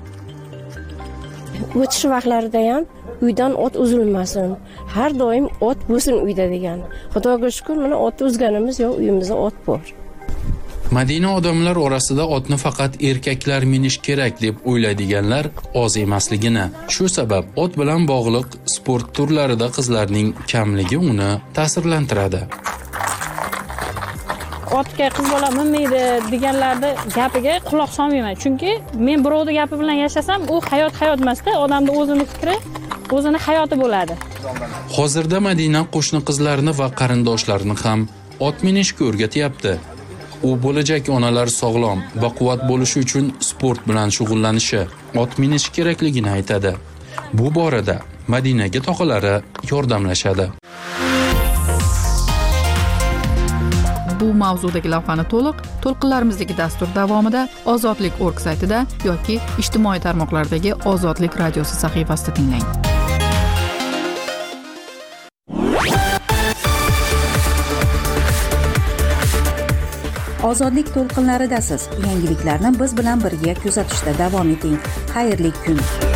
O'tish vaqtlarida ham uydan ot uzilmasin. Har doim ot bo'lsin uyda degan. Xudoga shukr, mana ot uzganimiz yo'q, uyimizda ot bor. Madina odamlar orasida otni faqat erkaklar minish kerak deb o'ylaydiganlar oz emasligini. Shu sabab ot bilan bog'liq sport turlarida qizlarning kamligi uni ta'sirlantiradi. Otga qiz bola minmaydi deganlarda gapiga quloq solmayman. Chunki men birovning gapi bilan yashasam, u hayot emasda, odamning o'zini fikri, o'zini hayoti bo'ladi. Hozirda Madina qo'shni qizlarini va qarindoshlarini ham ot minishga o'rgatyapti. U bo'lajak onalar sog'lom va quvvat bo'lishi uchun sport bilan shug'ullanishi, ot minish kerakligini aytadi. Bu borada Madinaga tog'alari yordamlashadi. Bu mavzudagi lavhani to'lqinlarimizdagi dastur davomida Ozodlik.org saytida yoki ijtimoiy tarmoqlardagi Ozodlik radiosi sahifasida tinglang. Ozodlik to'lqinlaridasiz. Yangiliklarni biz bilan birga kuzatishda davom eting. Xayrli kun.